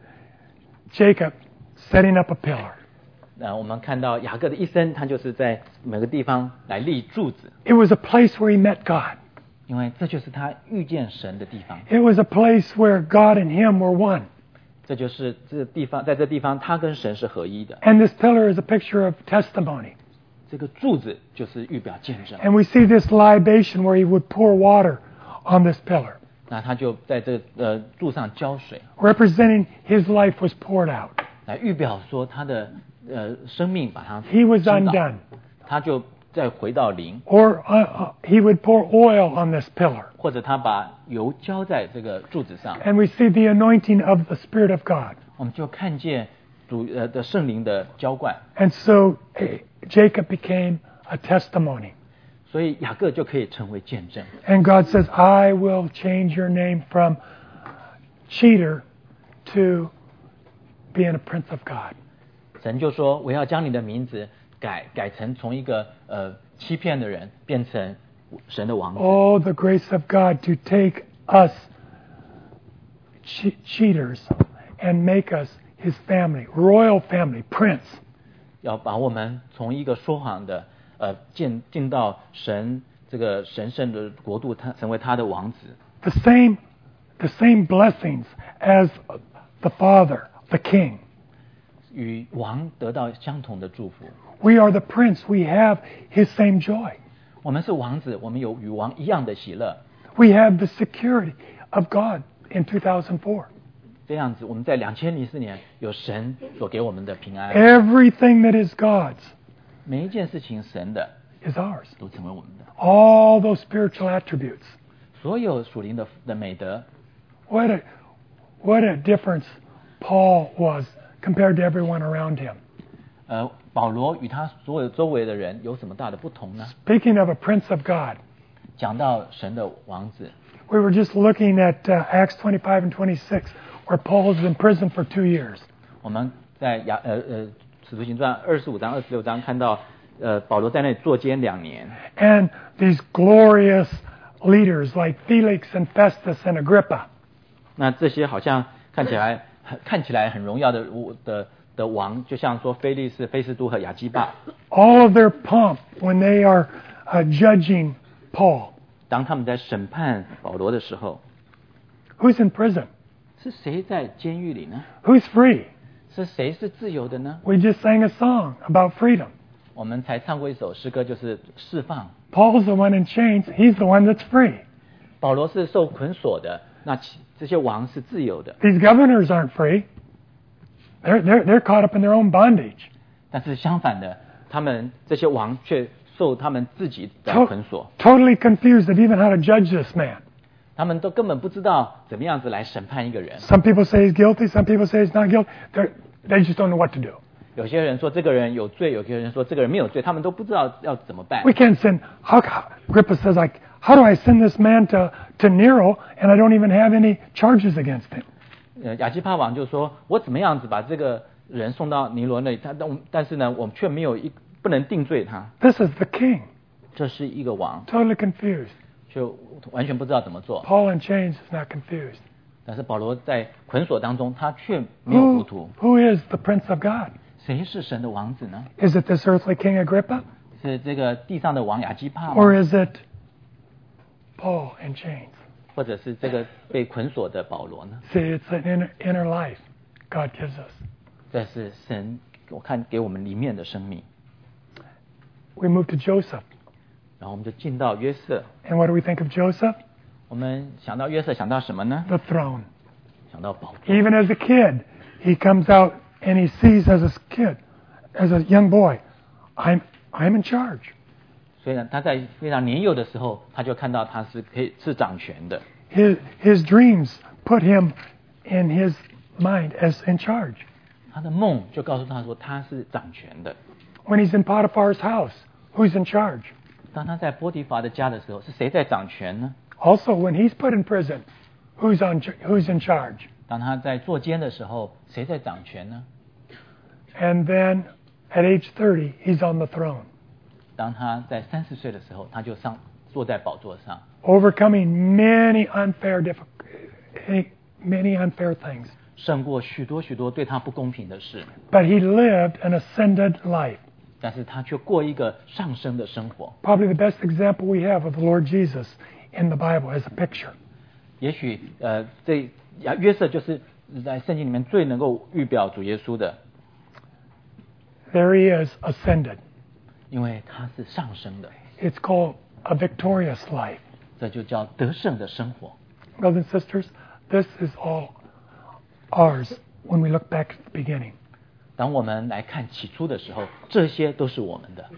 Jacob setting up a pillar. 那我们看到雅各的一生，他就是在每个地方来立柱子， It was a place where he met God. 因为这就是他遇见神的地方。 It was a place where God and him were one. 这就是这个地方，在这地方他跟神是合一的。 And this pillar is a picture of testimony. 这个柱子就是预表见证。 And we see this libation where he would pour water on this pillar, 那他就在这呃柱上浇水， representing his life was poured out. 来预表说他的呃生命把他 He was 倾倒 undone. 他就再回到零， Or uh, uh, he would pour oil on this pillar. 或者他把油浇在这个柱子上， And we see the anointing of the Spirit of God. 我们就看见主呃的圣灵的浇灌， And so eh, Jacob became a testimony. 所以雅各就可以成为见证。 And God says, I will change your name from cheater to being a prince of God. 神就说：“我要将你的名字改改成从一个呃欺骗的人变成神的王子。 Oh, the grace of God to take us che- cheaters and make us his family, royal family, prince. 要把我们从一个说谎的呃进进到神这个神圣的国度，他成为他的王子。 The same, the same blessings as the father, the king. 与王得到相同的祝福。 We are the prince. We have his same joy. 我们是王子，我们有与王一样的喜乐。 We have the security of God in two thousand four. 这样子，我们在两千零四年有神所给我们的平安， Everything that is God's 每一件事情神的 is ours. 都成为我们的， All those spiritual attributes. 所有属灵的的美德。 What a, what a difference Paul was compared to everyone around him. 呃，保罗与他所有周围的人有什么大的不同呢？ Speaking of a prince of God, 讲到神的王子， we were just looking at uh, Acts twenty-five and twenty-six, where Paul was in prison for two years. 我们在雅呃呃使徒行传二十五章、二十六章看到，呃，保罗在那里坐监两年， And these glorious leaders like Felix and Festus and Agrippa, 那这些好像看起来很看起来很荣耀的的的王，就像说菲利士、菲斯都和亚基帕， all of their pomp when they are uh, judging Paul. 当他们在审判保罗的时候， Who's in prison? 是谁在监狱里呢？ Who's free? 是谁是自由的呢？ We just sang a song about freedom. 我们才唱过一首诗歌，就是释放。 Paul's the one in chains. He's the one that's free. 保罗是受捆锁的，那其这些王是自由的， These governors aren't free. They're, they're, they're caught up in their own bondage. 但是相反的，他们这些王却受他们自己的 To- 捆锁， totally confused of even how to judge this man. 他们都根本不知道怎么样子来审判一个人。 Some people say he's guilty. Some people say he's not guilty. They're, they just don't know what to do. 有些人说这个人有罪，有些人说这个人没有罪，他们都不知道要怎么办 We。can't send. How, how, Agrippa says, like, how do I send this man to, to Nero and I don't even have any charges against him? 呃，亚基帕王就说：“我怎么样子把这个人送到尼罗那里？他但但是呢，我们却没有一不能定罪他。 This is the king. 这是一个王， Totally confused. 就完全不知道怎么做。 Paul in chains is not confused. 但是保罗在捆锁当中，他却没有糊 Who, 涂。 who is the prince of God? 谁是神的王子呢？ Is it this earthly king Agrippa? 是这个地上的王亚基帕 Or 吗？ is it Paul in chains? 或者是这个被捆锁的保罗呢？ See, it's an inner, inner life God gives us. 这是神我看给我们里面的生命。 We move to Joseph. 然后我们就进到约瑟。 And what do we think of Joseph? 我们想到约瑟，想到什么呢？ The throne. 想到宝座。 Even as a kid, he comes out and he sees as a kid, as a young boy, I'm, I'm in charge. 虽然他在非常年幼的时候，他就看到他是可以是掌权的。 His, his dreams put him in his mind as in charge. 他的梦就告诉他说他是掌权的。 When he's in Potiphar's house, who's in charge? 当他在波提乏的家的时候，是谁在掌权呢？ Also, when he's put in prison, who's on who's in charge? 当他在坐监的时候，谁在掌权呢？ And then at age thirty, he's on the throne. 当他在三十岁的时候，他就上坐在宝座上， Overcoming many unfair diffi- many unfair things. 胜过许多许多对他不公平的事。 But he lived an ascended life. 但是他却过一个上升的生活。 Probably the best example we have of the Lord Jesus in the Bible as a picture. 也许呃，这约瑟就是在圣经里面最能够预表主耶稣的， There he is, ascended. 因为他是上升的， It's called a victorious life. 这就叫得胜的生活。 Brothers and sisters, this is all ours when we look back at the beginning. 当我们来看起初的时候，这些都是我们的。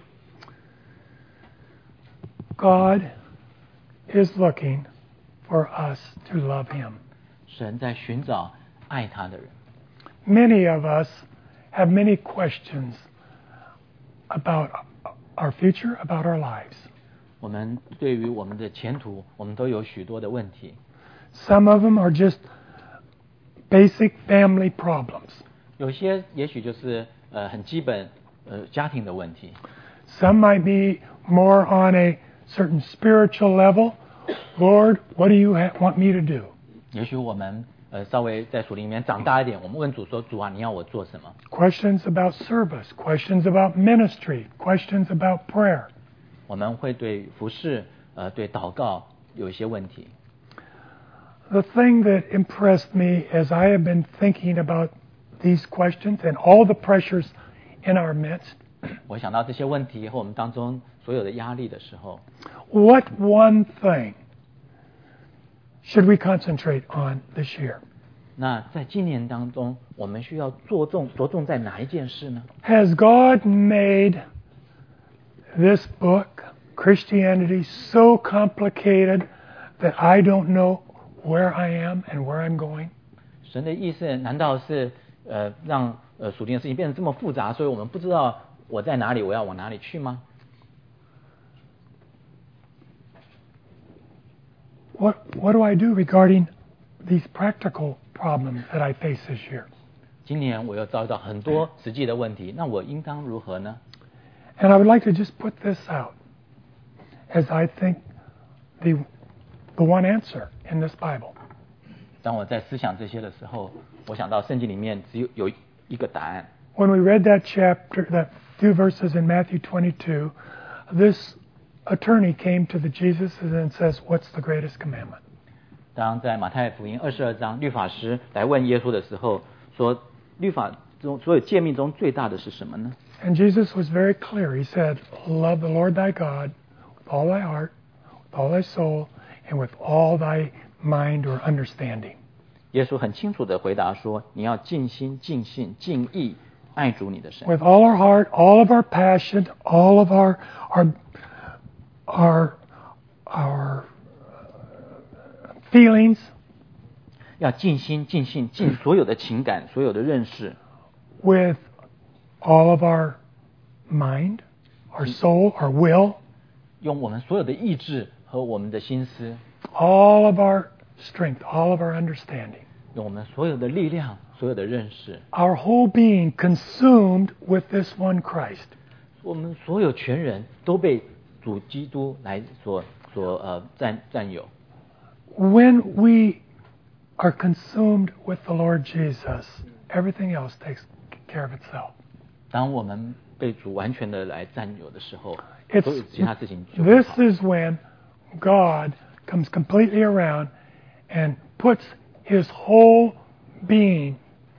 God is looking for us to love him. 神在寻找爱他的人。 Many of us have many questions about our future, about our lives. 我们对于我们的前途，我们都有许多的问题。 Some of them are just basic family problems. 有些也许就是呃很基本呃家庭的问题， Some might be more on a certain spiritual level. Lord, what do you ha- want me to do? 也许我们呃稍微在属灵里面长大一点，我们问主说：“主啊，你要我做什么 Questions about service, questions about ministry, questions about prayer.？” 我们会对服侍呃对祷告有一些问题。 The thing that impressed me as I have been thinking about these questions and all the pressures in our midst, 我想到这些问题和我们当中所有的压力的时候， what one thing should we concentrate on this year? 那在今年当中，我们需要着重着重在哪一件事呢？ Has God made this book, Christianity, so complicated that I don't know where I am and where I'm going? 神的意思难道是呃让呃属灵的事情变得这么复杂，所以我们不知道我在哪里，我要往哪里去吗？ What, what do I do regarding these practical problems that I face this year? 今年我又遭遇到很多实际的问题，那我应当如何呢？ And I would like to just put this out as I think the, the one answer in this Bible. 当我在思想这些的时候，我想到圣经里面只有有一个答案。 When we read that chapter, that few verses in Matthew twenty-two, this attorney came to the Jesus and says, "What's the greatest commandment?" 当在马太福音二十二章，律法师来问耶稣的时候，说律法中所有诫命中最大的是什么呢？ And Jesus was very clear. He said, "Love the Lord thy God with all thy heart, with all thy soul, and with all thy mind or understanding." 耶稣很清楚地回答说：“你要尽心、尽性、尽意爱主你的神。” With all our heart, all of our passion, all of our our our our feelings, 要尽心、尽性、尽所有的情感、所有的认识， with all of our mind, our soul, our will, 用我们所有的意志和我们的心思， all of our strength, all of our understanding, 用我们所有的力量、所有的认识， our whole being consumed with this one Christ. 我们所有全人都被主基督来所所呃占占有。 When we are consumed with the Lord Jesus, everything else takes care of itself. 当我们被主完全的来占有的时候， It's, 所有其他事情就会 this 好。 is when God comes completely around and puts his whole being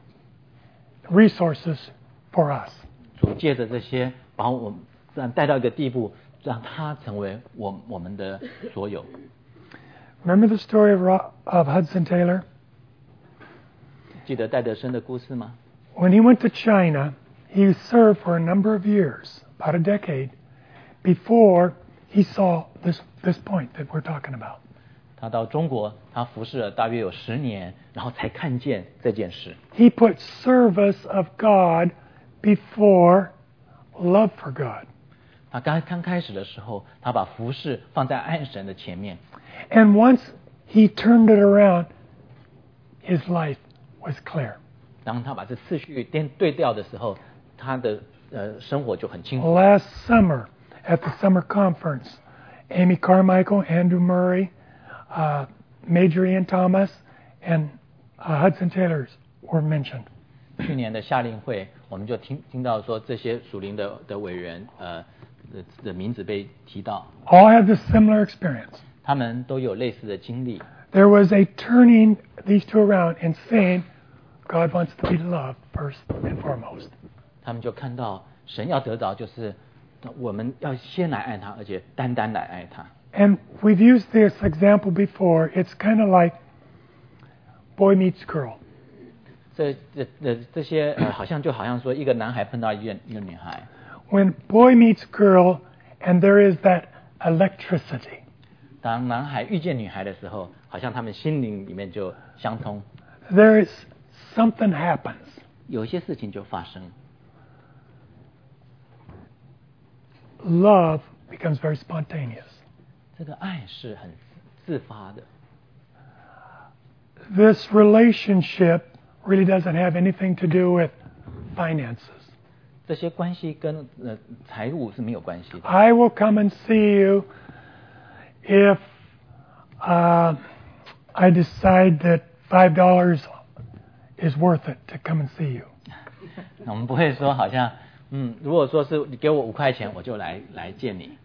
resources for us. 主借着这些，把我们这样带到一个地步，让他成为我我们的所有。 Remember the story of, Ro- of Hudson Taylor? 记得戴德生的故事吗？ When he went to China, he served for a number of years, about a decade, before he saw this, this point that we're talking about. 他到中国，他服侍了大约有十年，然后才看见这件事。 He put service of God before love for God. 他刚刚开始的时候，他把服侍放在爱神的前面。 And once he turned it around, his life was clear. 当他把这次序颠对调的时候，他的呃生活就很清楚。 Last summer at the summer conference, Amy Carmichael, Andrew Murray, uh, Major Ian Thomas, and uh, Hudson Taylor were mentioned. 去年的夏令会，我们就听听到说这些属灵的的委员呃的的名字被提到， All had this similar experience. 他们都有类似的经历。 There was a turning these two around and saying, God wants to be loved first and foremost. 他们就看到神要得着，就是我们要先来爱他，而且单单来爱他。 And we've used this example before. It's kind of like boy meets girl. 这这这这些呃，好像就好像说一个男孩碰到一个一个女孩， When boy meets girl and there is that electricity, 当男孩遇见女孩的时候，好像他们心灵里面就相通， there is something happens. 有一些事情就发生， Love becomes very spontaneous. 这个爱是很自发的。 This relationship really doesn't have anything to do with finances. 这些关系跟呃财务是没有关系的。 I will come and see you if uh, I decide that five dollars is worth it to come and see you. 那我们不会说好像嗯，如果说是你给我五块钱，我就来来见你。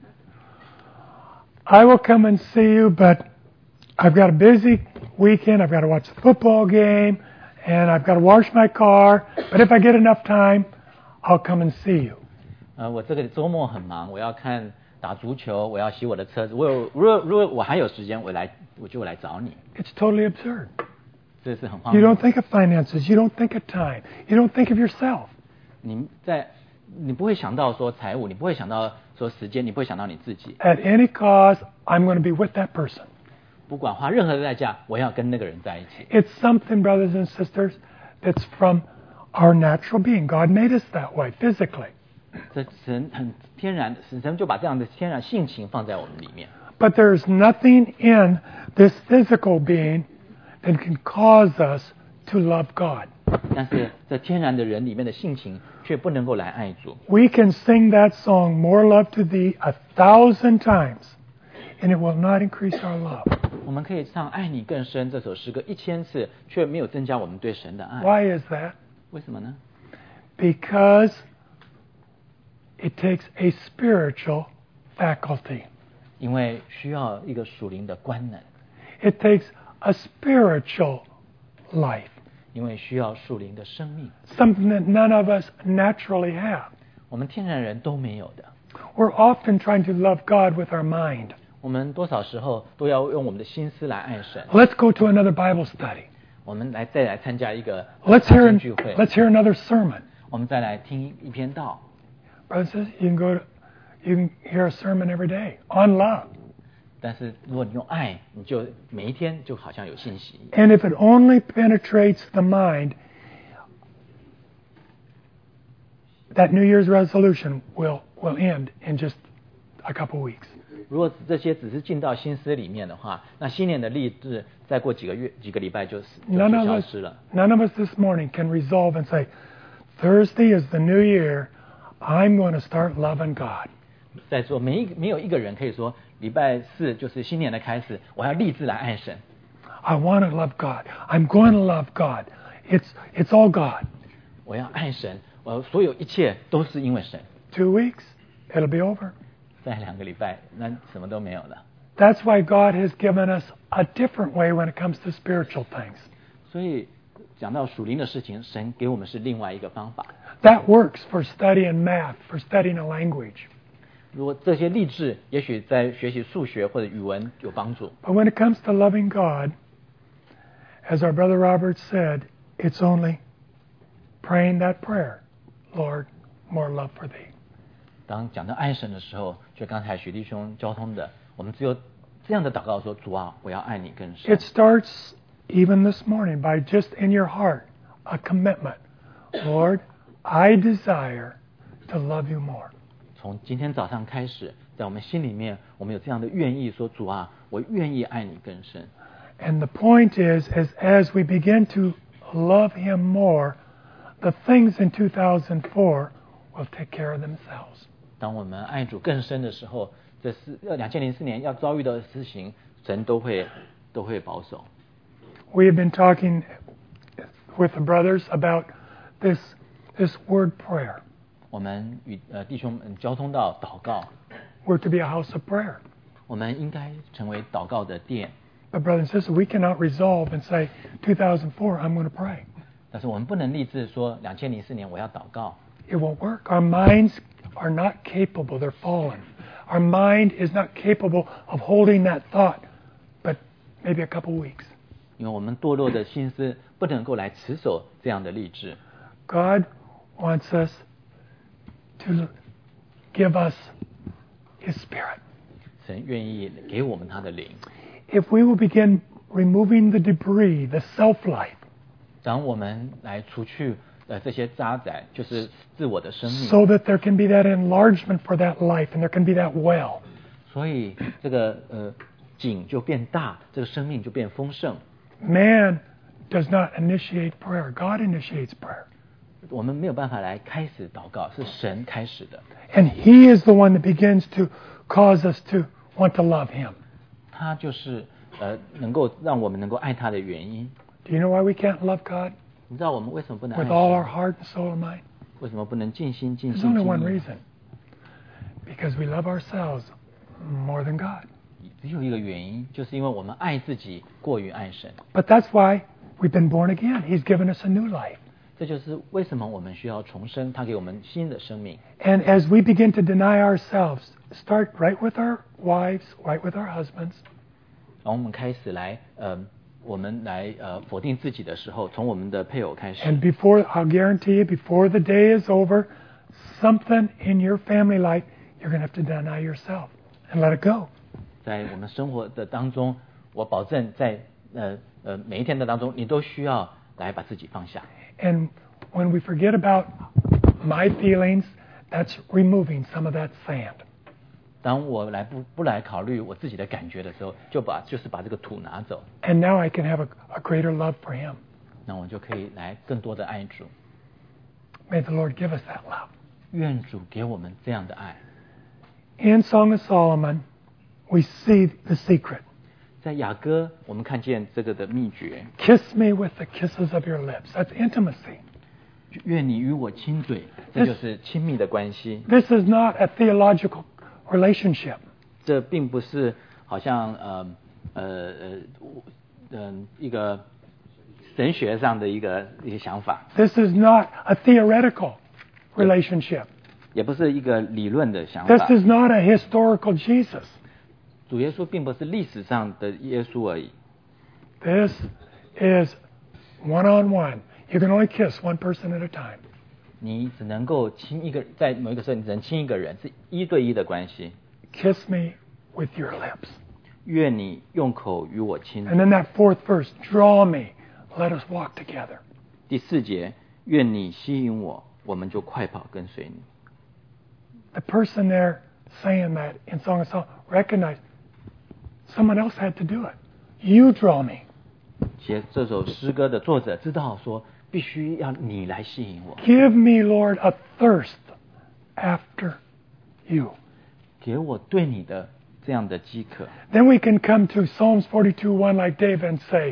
I will come and see you, but I've got a busy weekend. I've got to watch the football game, and I've got to wash my car. But if I get enough time, I'll come and see you. 呃，我这个周末很忙，我要看打足球，我要洗我的车子。我有如果如果我还有时间，我来我就来找你。 It's totally absurd. 这是很荒 You 谬 don't。think of finances. You don't think of time. You don't think of yourself. 你在你不会想到说财务，你不会想到说时间，你不会想到你自己。 At any cost, I'm going to be with that person. 不管花任何的代价，我要跟那个人在一起。 It's something, brothers and sisters, that's from our natural being. God made us that way physically. 这神很天然的，神就把这样的天然性情放在我们里面。 But there's nothing in this physical being that can cause us to love God. 但是这天然的人里面的性情却不能够来爱主。 We can sing that song, More Love to Thee, a thousand times, and it will not increase our love. 我们可以唱《爱你更深》这首诗歌一千次，却没有增加我们对神的爱。 Why is that? 为什么呢？ Because it takes a spiritual faculty. 因为需要一个属灵的官能， It takes a spiritual life, 因为需要属灵的生命， something that none of us naturally have. 我们天然人都没有的。 We're often trying to love God with our mind. 我们多少时候都要用我们的心思来爱神。 Let's go to another Bible study. 我们来再来参加一个 Let's 查 hear 经聚会， let's hear another sermon. 我们再来听一篇道。 Brothers and sisters, you can go to, you can hear a sermon every day on love. 但是如果你用爱，你就每一天就好像有信息。 And if it only penetrates the mind, that New Year's resolution will, will end in just a couple weeks. 如果这些只是进到心思里面的话，那新年的励志再过几个月、几个礼拜就就 None 就 of 消 us, 失了。 none of us this morning can resolve and say, Thursday is the new year. I'm going to start loving God. 在座没一没有一个人可以说礼拜四就是新年的开始，我要立志来爱神。 I want to love God. I'm going to love God. It's, it's all God. 我要爱神，我所有一切都是因为神。 Two weeks, it'll be over. 再两个礼拜，那什么都没有了。 That's why God has given us a different way when it comes to spiritual things. 所以讲到属灵的事情，神给我们是另外一个方法。 That works for studying math, for studying a language. 如果这些励志，也许在学习数学或者语文有帮助。 But when it comes to loving God, as our brother Robert said, it's only praying that prayer, Lord, more love for Thee. 当讲到爱神的时候，就刚才许弟兄交通的，我们只有这样的祷告说：主啊，我要爱你更深。 It starts even this morning by just in your heart a commitment. Lord, I desire to love you more. 从今天早上开始，在我们心里面，我们有这样的愿意说：主啊，我愿意爱你更深。 And the point is, is as we begin to love him more, the things in two thousand four will take care of themselves. 当我们爱主更深的时候，这是两千零四年要遭遇的事情，神都会都会保守。 We have been talking with the brothers about this this word prayer. 我们与呃弟兄们交通到祷告， We're to be a house of prayer. 我们应该成为祷告的殿。 But brothers and sisters, we cannot resolve and say, two thousand four, I'm going to pray. 但是我们不能立志说两千零四年我要祷告， It won't work. Our minds are not capable. They're fallen. Our mind is not capable of holding that thought, but maybe a couple weeks. 因为我们堕落的心思不能够来持守这样的立志。 God wants us to give us His Spirit. 神愿意给我们他的灵。 If we will begin removing the debris, the self-life, 当我们来除去呃这些渣滓，就是自我的生命， so that there can be that enlargement for that life and there can be that well. 所以这个呃井就变大，这个生命就变丰盛。 Man does not initiate prayer. God initiates prayer. 我们没有办法来开始祷告，是神开始的。 And He is the one that begins to cause us to want to love Him. 他就是呃能够让我们能够爱他的原因。 Do you know why we can't love God 你知道我们为什么不能爱 with all our 神？ heart and soul and mind? 为什么不能尽心尽 There's 性 only 尽 one 力？ reason. Because we love ourselves more than God. 只有一个原因，就是因为我们爱自己过于爱神。 But that's why we've been born again. He's given us a new life. 这就是为什么我们需要重生，他给我们新的生命。 And as we begin to deny ourselves, start right with our wives, right with our husbands. 然后我们开始来呃，我们来呃否定自己的时候，从我们的配偶开始。 And before, I'll guarantee you, before the day is over, something in your family life, you're going to have to deny yourself and let it go. 在我们生活的当中，我保证在呃呃每一天的当中，你都需要来把自己放下。 And when we forget about my feelings, that's removing some of that sand. 当我来不不来考虑我自己的感觉的时候，就把就是把这个土拿走， And now I can have a, a greater love for Him. 那我就可以来更多的爱主。 May the Lord give us that love. 愿主给我们这样的爱。 In Song of Solomon, we see the secret. 在雅歌，我们看见这个的秘诀。 Kiss me with the kisses of your lips. That's intimacy. 愿你与我亲嘴，这就是亲密的关系。 This is not a theological relationship. 这并不是好像呃呃呃嗯一个神学上的一个一个想法， This is not a theoretical relationship. 也不是一个理论的想法。 This is not a historical Jesus. 主耶稣并不是历史上的耶稣而已， This is one-on-one. You can only kiss one person at a time. 你只能够亲一个，在某一个时候你只能亲一个人，是一对一的关系。 Kiss me with your lips. 愿你用口与我亲。 And then that fourth verse, draw me. Let us walk together. 第四节，愿你吸引我，我们就快跑跟随你。 The person there saying that in Song of Solomon recognized someone else had to do it. You draw me. 写这首诗歌的作者知道说，必须要你来吸引我， Give me, Lord, a thirst after you. 给我对你的这样的饥渴。 Then we can come to Psalms forty-two one like David and say,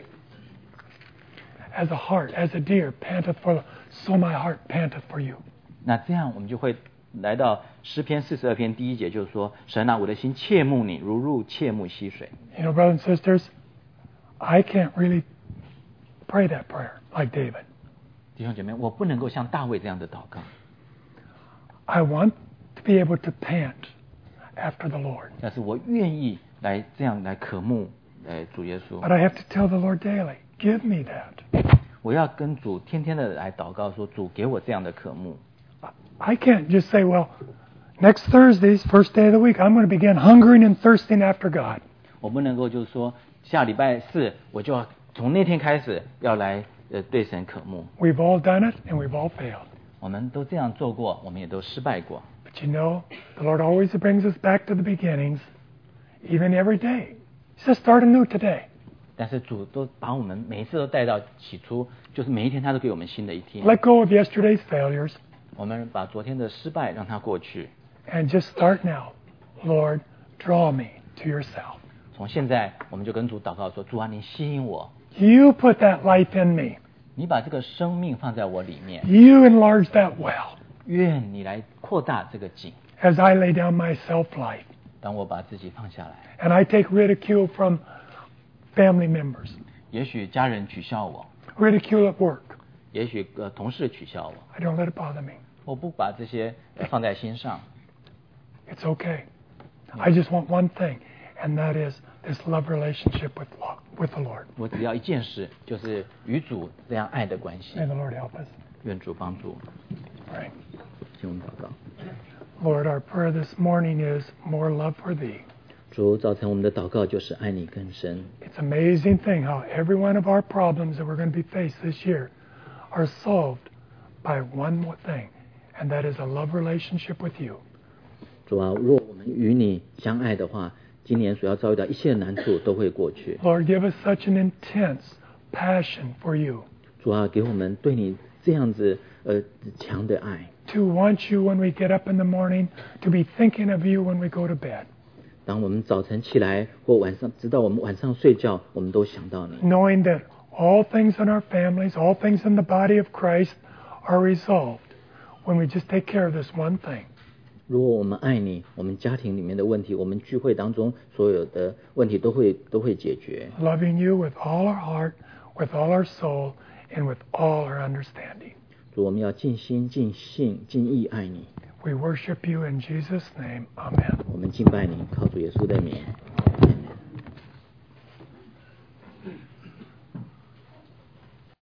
As a hart, as a deer panteth for the, so my heart panteth for you. 那这样我们就会来到诗篇四十二篇第一节，就是说，神啊，我的心切慕你，如入切慕溪水。 You know, brothers and sisters, I can't really pray that prayer like David. 弟兄姐妹，我不能够像大卫这样的祷告， I want to be able to pant after the Lord. 但是我愿意来这样来渴慕，呃，主耶稣。 But I have to tell the Lord daily, give me that. 我要跟主天天的来祷告说，主给我这样的渴慕。 I can't just say, well, Next Thursday's first day of the week, I'm going to begin hungering and thirsting after God. 我不能够就是说下礼拜四我就要从那天开始要来呃对神渴慕。 We've all done it and we've all failed. 我们都这样做过，我们也都失败过。 But you know, the Lord always brings us back to the beginnings, even every day. He says, start anew today. 但是主都把我们每一次都带到起初，就是每一天他都给我们新的一天。 Let go of yesterday's failures 我们把昨天的失败让它过去， and just start now. Lord, draw me to yourself. 从现在我们就跟主祷告说：主啊，你吸引我， You put that life in me. 你把这个生命放在我里面， You enlarge that well 愿你来扩大这个井。 as I lay down my self-life. 当我把自己放下来， And I take ridicule from family members, 也许家人取笑我， ridicule at work. 也许呃同事取笑我， I don't let it bother me. 我不把这些呃放在心上。 It's okay. I just want one thing, and that is this love relationship with, lo- with the Lord. 我只要一件事，就是与主这样爱的关系 May。the Lord help us. 愿主帮助。 Right. 请我们祷告。 Lord, our prayer this morning is more love for Thee. 主，早晨我们的祷告就是爱你更深。 It's an amazing thing how every one of our problems that we're going to be faced this year are solved by one more thing, and that is a love relationship with You. 主啊，若我们与你相爱的话，今年所要遭遇到一切难处都会过去。 Lord, give us such an intense passion for You, 主啊，给我们对你这样子呃强的爱。 to want You when we get up in the morning, to be thinking of You when we go to bed, 当我们早晨起来或晚上，直到我们晚上睡觉，我们都想到你。 knowing that all things in our families, all things in the body of Christ are resolved when we just take care of this one thing. 如果我们爱你，我们家庭里面的问题，我们聚会当中所有的问题都会都会解决。 Loving You with all our heart, with all our soul, and with all our understanding. 主，我们要尽心、尽性、尽意爱你。 We worship You in Jesus' name. Amen. 我们敬拜你，靠主耶稣的名。